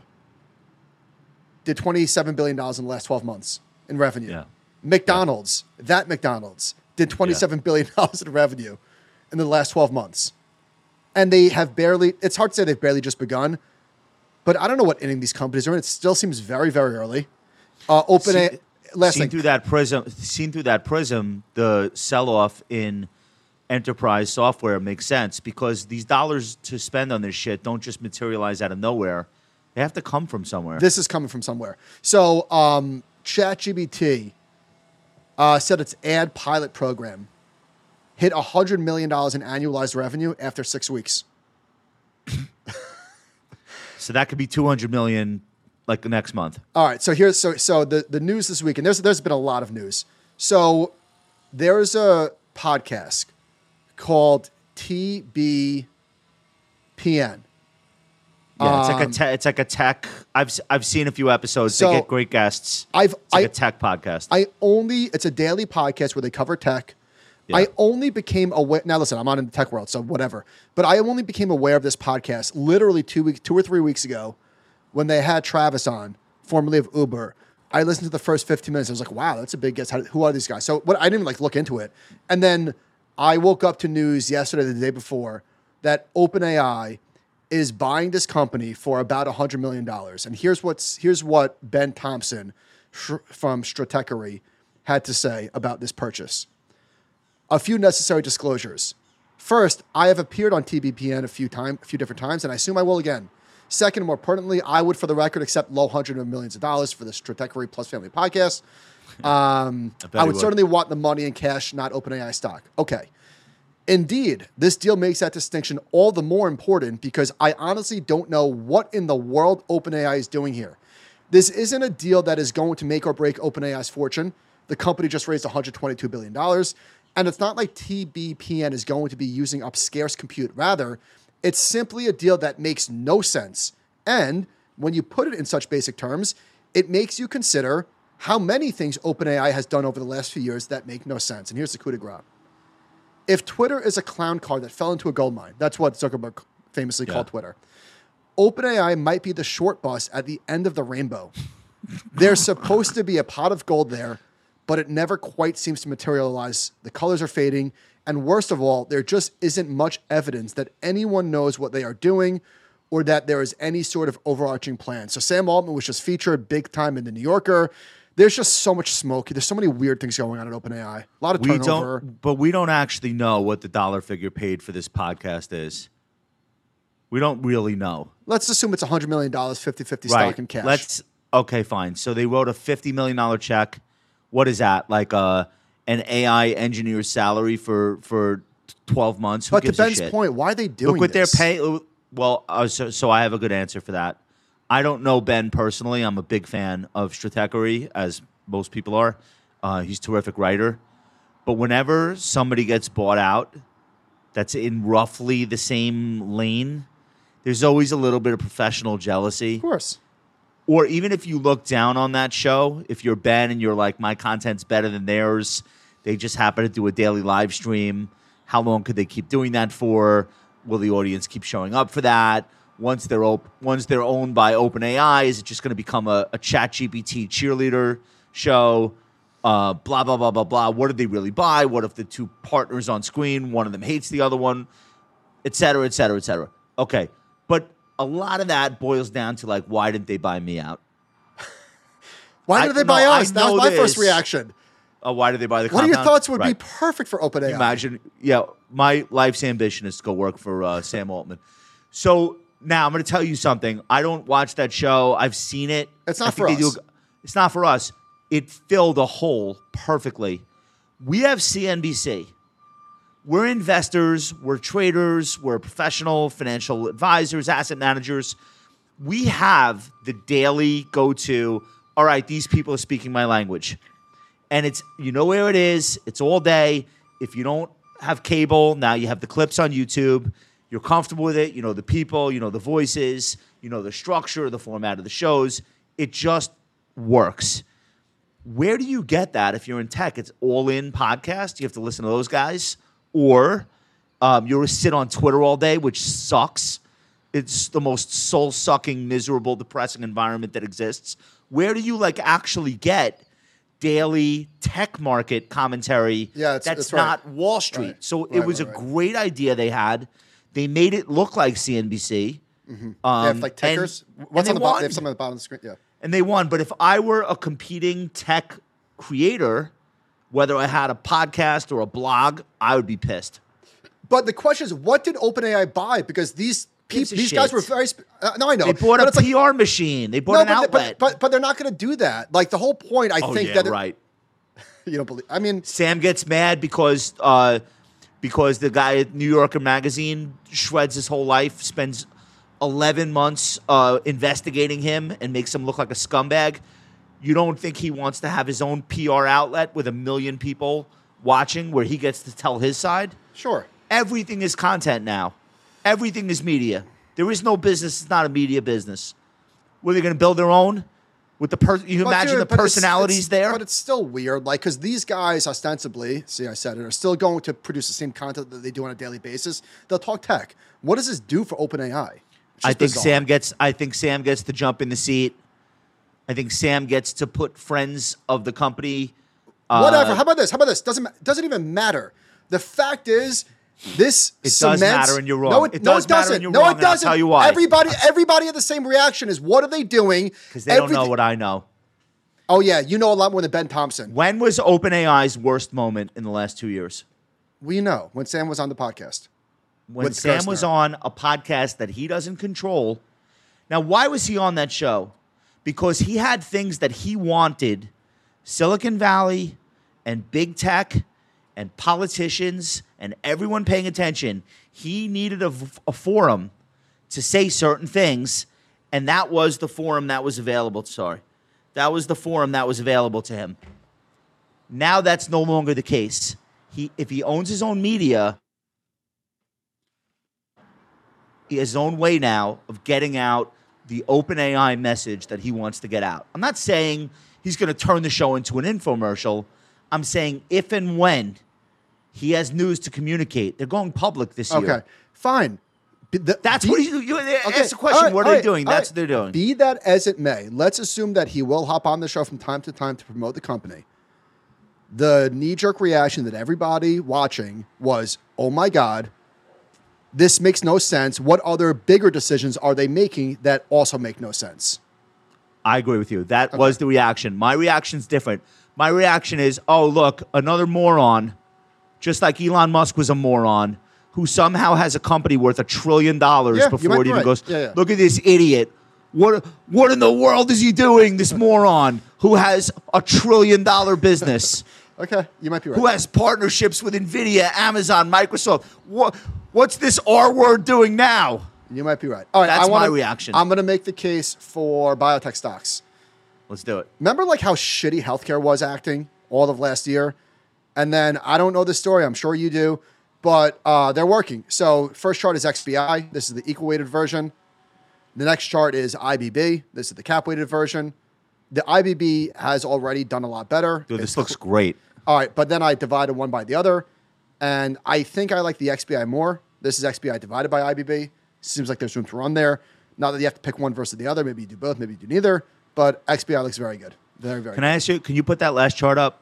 did twenty-seven billion dollars in the last twelve months in revenue. Yeah. McDonald's, that McDonald's, did twenty-seven billion dollars in revenue in the last twelve months. And they have barely, it's hard to say they've barely just begun, but I don't know what inning these companies are in. It still seems very, very early. Uh, open See- a, last seen thing. through that prism, seen through that prism, the sell-off in enterprise software makes sense because these dollars to spend on this shit don't just materialize out of nowhere. They have to come from somewhere. This is coming from somewhere. So um, ChatGPT uh, said its ad pilot program hit one hundred million dollars in annualized revenue after six weeks. So that could be two hundred million like the next month. All right, so here's so so the, the news this week, and there's there's been a lot of news. So there's a podcast called T B P N. Yeah, it's like a Um, te- it's like a tech. I've s- I've seen a few episodes. So, they get great guests. I've It's like I, a tech podcast. I only it's a daily podcast where they cover tech. Yeah. I only became aware. Now, listen, I'm not in the tech world, so whatever. But I only became aware of this podcast literally two weeks, two or three weeks ago, when they had Travis on, formerly of Uber. I listened to the first fifteen minutes. I was like, "Wow, that's a big guess. How, who are these guys?" So, what I didn't even like look into it. And then I woke up to news yesterday, the day before, that OpenAI is buying this company for about a hundred million dollars. And here's what's here's what Ben Thompson sh- from Stratechery had to say about this purchase. A few necessary disclosures. First, I have appeared on T B P N a few time, a few different times, and I assume I will again. Second, more importantly, I would, for the record, accept low hundreds of millions of dollars for the Stratechery Plus Family podcast. Um, I I, he would would. certainly want the money in cash, not OpenAI stock. Okay. Indeed, this deal makes that distinction all the more important because I honestly don't know what in the world OpenAI is doing here. This isn't a deal that is going to make or break OpenAI's fortune. The company just raised one hundred twenty-two billion dollars. And it's not like T B P N is going to be using up scarce compute. Rather, it's simply a deal that makes no sense. And when you put it in such basic terms, it makes you consider how many things OpenAI has done over the last few years that make no sense. And here's the coup de grace. If Twitter is a clown car that fell into a gold mine, that's what Zuckerberg famously Yeah. called Twitter, OpenAI might be the short bus at the end of the rainbow. There's supposed to be a pot of gold there, but it never quite seems to materialize. The colors are fading. And worst of all, there just isn't much evidence that anyone knows what they are doing or that there is any sort of overarching plan. So Sam Altman was just featured big time in the New Yorker. There's just so much smoke. There's so many weird things going on at OpenAI. A lot of we turnover. don't, but we don't actually know what the dollar figure paid for this podcast is. We don't really know. Let's assume it's one hundred million dollars, fifty-fifty Right. stock and cash. Let's okay, fine. So they wrote a fifty million dollar check. What is that? Like a an A I engineer's salary for for twelve months? Who but to gives a Ben's shit? point, why are they doing Look what this? they're paying. Well, uh, so, so I have a good answer for that. I don't know Ben personally. I'm a big fan of Stratechery, as most people are. Uh, he's a terrific writer. But whenever somebody gets bought out that's in roughly the same lane, there's always a little bit of professional jealousy. Of course. Or even if you look down on that show, if you're Ben and you're like, my content's better than theirs, they just happen to do a daily live stream. How long could they keep doing that for? Will the audience keep showing up for that? Once they're op- once they're owned by OpenAI, is it just going to become a, a ChatGPT cheerleader show? Uh, blah, blah, blah, blah, blah. What did they really buy? What if the two partners on screen, one of them hates the other one, et cetera, et cetera, et cetera. Okay. But a lot of that boils down to, like, why didn't they buy me out? Why I- did they no, buy I us? That was know my first this. reaction. Uh, why did they buy the What are your compound? thoughts would be Right. perfect for OpenAI? Imagine, yeah, my life's ambition is to go work for uh, Sam Altman. So now I'm going to tell you something. I don't watch that show. I've seen it. It's I not think for they do us. a- it's not for us. It filled a hole perfectly. We have C N B C. We're investors. We're traders. We're professional financial advisors, asset managers. We have the daily go-to, all right, these people are speaking my language. And it's, you know where it is. It's all day. If you don't have cable, now you have the clips on YouTube. You're comfortable with it. You know the people, you know the voices, you know the structure, the format of the shows. It just works. Where do you get that if you're in tech? It's all in podcast. You have to listen to those guys. Or um, you're sit on Twitter all day, which sucks. It's the most soul-sucking, miserable, depressing environment that exists. Where do you like actually get daily tech market commentary Yeah, it's- that's it's right. not Wall Street? Right. So it Right, was right, a right. great idea they had. They made it look like C N B C. they Um, have like and- tickers. and What's they on the bottom? won. They have something on the bottom of the screen. Yeah. And they won. But if I were a competing tech creator, whether I had a podcast or a blog, I would be pissed. But the question is, what did OpenAI buy? Because these Gives people, a these guys shit. were very. Sp- uh, no, I know. They bought but a it's like- P R machine. They bought no, an but, outlet. but, but but they're not going to do that. Like the whole point, I oh, think yeah, that it- right. you don't believe. I mean, Sam gets mad because uh, because the guy at New Yorker magazine shreds his whole life, spends eleven months uh, investigating him, and makes him look like a scumbag. You don't think he wants to have his own P R outlet with a million people watching, where he gets to tell his side? sure. Everything is content now. Everything is media. There is no business. It's not a media business. Were they going to build their own? With the per- you But imagine dude, the but it's- personalities it's- there? But it's still weird, like, because these guys ostensibly, see, I said it, are still going to produce the same content that they do on a daily basis. They'll talk tech. What does this do for OpenAI? It's I just think bizarre. Sam gets. I think Sam gets to jump in the seat. I think Sam gets to put friends of the company. Uh, Whatever. How about this? How about this? Doesn't ma- doesn't even matter. The fact is, this It does cements, matter and you're wrong. No, it, It no, does it matter doesn't. and you're no, wrong, it and I'll doesn't. tell you why. Everybody, everybody had the same reaction. Is what are they doing? Because they don't Everything- know what I know. Oh yeah, you know a lot more than Ben Thompson. When was OpenAI's worst moment in the last two years? We know when Sam was on the podcast. When With Sam Kirshner. was on a podcast that he doesn't control. Now, why was he on that show? Because he had things that he wanted Silicon Valley and big tech and politicians and everyone paying attention. He needed a, a forum to say certain things, and that was the forum that was available. Sorry. That was the forum that was available to him. Now that's no longer the case. He, if he owns his own media, he has his own way now of getting out the OpenAI message that he wants to get out. I'm not saying he's going to turn the show into an infomercial. I'm saying if and when he has news to communicate, they're going public this year. Okay, fine. Be- the- That's be- what he, you, Okay, ask the question. all right, what all are they right, doing? all That's right. what they're doing. Be that as it may, let's assume that he will hop on the show from time to time to promote the company. The knee-jerk reaction that everybody watching was, oh my God, this makes no sense. What other bigger decisions are they making that also make no sense? I agree with you. That was the reaction. My reaction's different. My reaction is, oh, look, another moron, just like Elon Musk was a moron, who somehow has a company worth a trillion dollars Yeah, you before might it be even right. goes, Yeah, yeah. look at this idiot. What, what in the world is he doing, this moron who has a trillion dollar business? Okay, you might be right. Who has partnerships with NVIDIA, Amazon, Microsoft? What, what's this R word doing now? You might be right. All right, That's I wanna, my reaction. I'm going to make the case for biotech stocks. Let's do it. Remember like how shitty healthcare was acting all of last year? And then I don't know the story. I'm sure you do. But uh, they're working. So first chart is X B I. This is the equal weighted version. The next chart is I B B. This is the cap weighted version. The I B B has already done a lot better. Dude, It's this looks great. All right, but then I divided one by the other, and I think I like the X B I more. This is X B I divided by I B B. Seems like there's room to run there. Not that you have to pick one versus the other. Maybe you do both. Maybe you do neither. But X B I looks very good. Very, very Can good. I ask you, can you put that last chart up?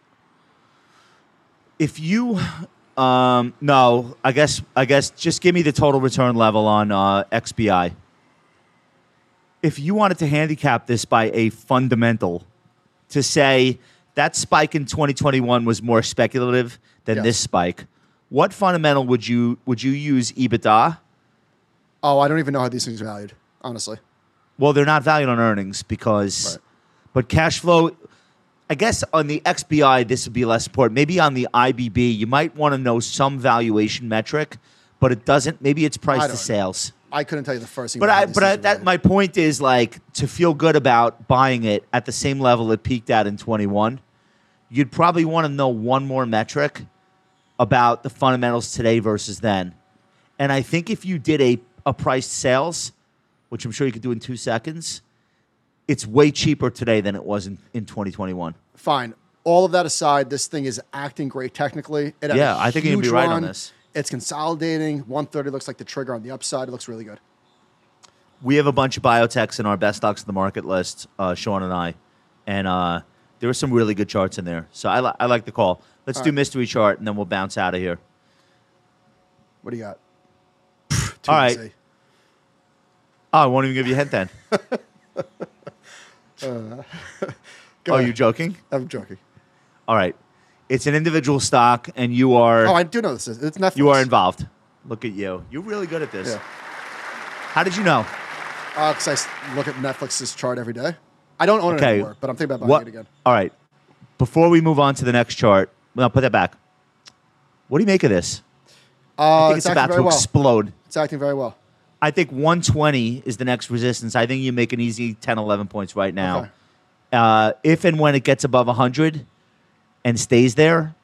If you, um, no, I guess, I guess just give me the total return level on uh, X B I. If you wanted to handicap this by a fundamental, to say that spike in twenty twenty-one was more speculative than Yes. this spike, what fundamental would you would you use EBITDA? Oh, I don't even know how these things are valued, honestly. Well, they're not valued on earnings because, Right. but cash flow, I guess on the X B I, this would be less important. Maybe on the I B B, you might want to know some valuation metric, but it doesn't. Maybe it's price I to don't know. sales. I couldn't tell you the first thing. But about how I, these but I, things are that valued. my point is like to feel good about buying it at the same level it peaked at in twenty-one. You'd probably want to know one more metric about the fundamentals today versus then. And I think if you did a a priced sales, which I'm sure you could do in two seconds, it's way cheaper today than it was in, in twenty twenty-one. Fine. All of that aside, this thing is acting great technically. It had Yeah, a I think you'd be huge right on run. this. It's consolidating. one thirty looks like the trigger on the upside. It looks really good. We have a bunch of biotechs in our best stocks of the market list, uh, Sean and I, and uh, there were some really good charts in there. So I, li- I like the call. Let's All do right. mystery chart, and then we'll bounce out of here. What do you got? Too All right. easy. Oh, I won't even give you a hint then. Go Are ahead. you joking? I'm joking. All right. It's an individual stock, and you are Oh, I do know this is. It's Netflix. you are involved. Look at you. You're really good at this. Yeah. How did you know? Because I s- look at Netflix's chart every day. I don't own it Okay. anymore, but I'm thinking about buying What? it again. All right. Before we move on to the next chart, no, put that back. What do you make of this? I Uh, think it's, acting about to very well. explode. It's acting very well. I think one twenty is the next resistance. I think you make an easy ten, eleven points right now. Okay. Uh, if and when it gets above one hundred and stays there,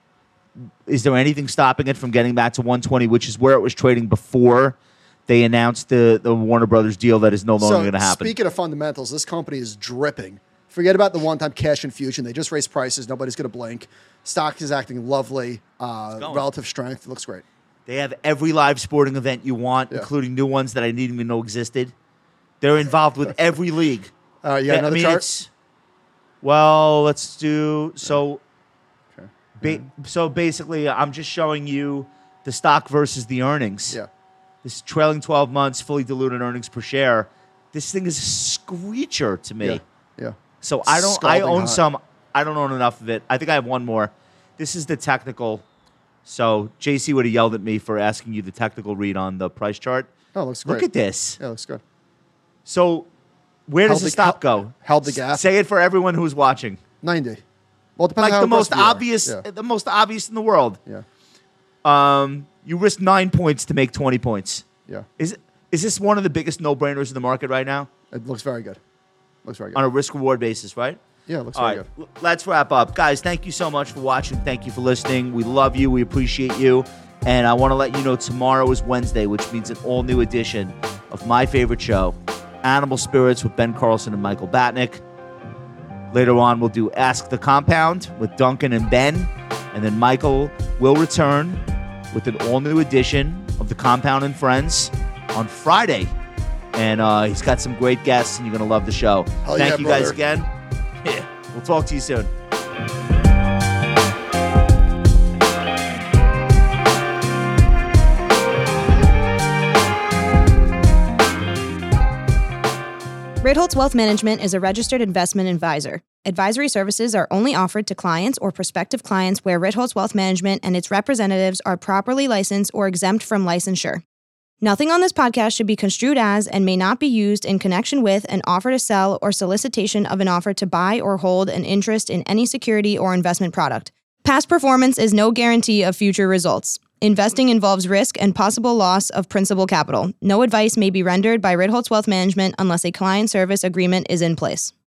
Is there anything stopping it from getting back to one twenty, which is where it was trading before they announced the, the Warner Brothers deal that is no longer So, going to happen? speaking of fundamentals, this company is dripping. Forget about the one-time cash infusion. They just raised prices. Nobody's going to blink. Stock is acting lovely. Uh, going. relative strength. It looks great. They have every live sporting event you want, Yeah. including new ones that I didn't even know existed. They're involved with every league. All right, you got I another mean, chart? it's- well, let's do so. Okay. Ba- so basically, I'm just showing you the stock versus the earnings. Yeah. This trailing twelve months, fully diluted earnings per share. This thing is a screecher to me. Yeah. Yeah. So I don't. I Scalding own hot. some. I don't own enough of it. I think I have one more. This is the technical. So J C would have yelled at me for asking you the technical read on the price chart. Oh, looks great. Look at this. Yeah, looks good. So where does Held the the- stock held- go? held the gap. Say it for everyone who's watching. ninety. Well, it depends Like how the most aggressive you are. obvious, Yeah. the most obvious in the world. Yeah. Um, you risk nine points to make twenty points. Yeah. Is is this one of the biggest no-brainers in the market right now It looks very good. Looks very good. on a risk-reward basis, right? Yeah, it looks All very right, good. l- let's wrap up. Guys, thank you so much for watching. Thank you for listening. We love you. We appreciate you. And I want to let you know tomorrow is Wednesday, which means an all-new edition of my favorite show, Animal Spirits with Ben Carlson and Michael Batnick. Later on, we'll do Ask the Compound with Duncan and Ben. And then Michael will return with an all-new edition of The Compound and Friends on Friday. And uh, he's got some great guests, and you're going to love the show. Hell Thank yeah, you guys brother. again. Yeah, we'll talk to you soon. Ritholtz Wealth Management is a registered investment advisor. Advisory services are only offered to clients or prospective clients where Ritholtz Wealth Management and its representatives are properly licensed or exempt from licensure. Nothing on this podcast should be construed as and may not be used in connection with an offer to sell or solicitation of an offer to buy or hold an interest in any security or investment product. Past performance is no guarantee of future results. Investing involves risk and possible loss of principal capital. No advice may be rendered by Ritholtz Wealth Management unless a client service agreement is in place.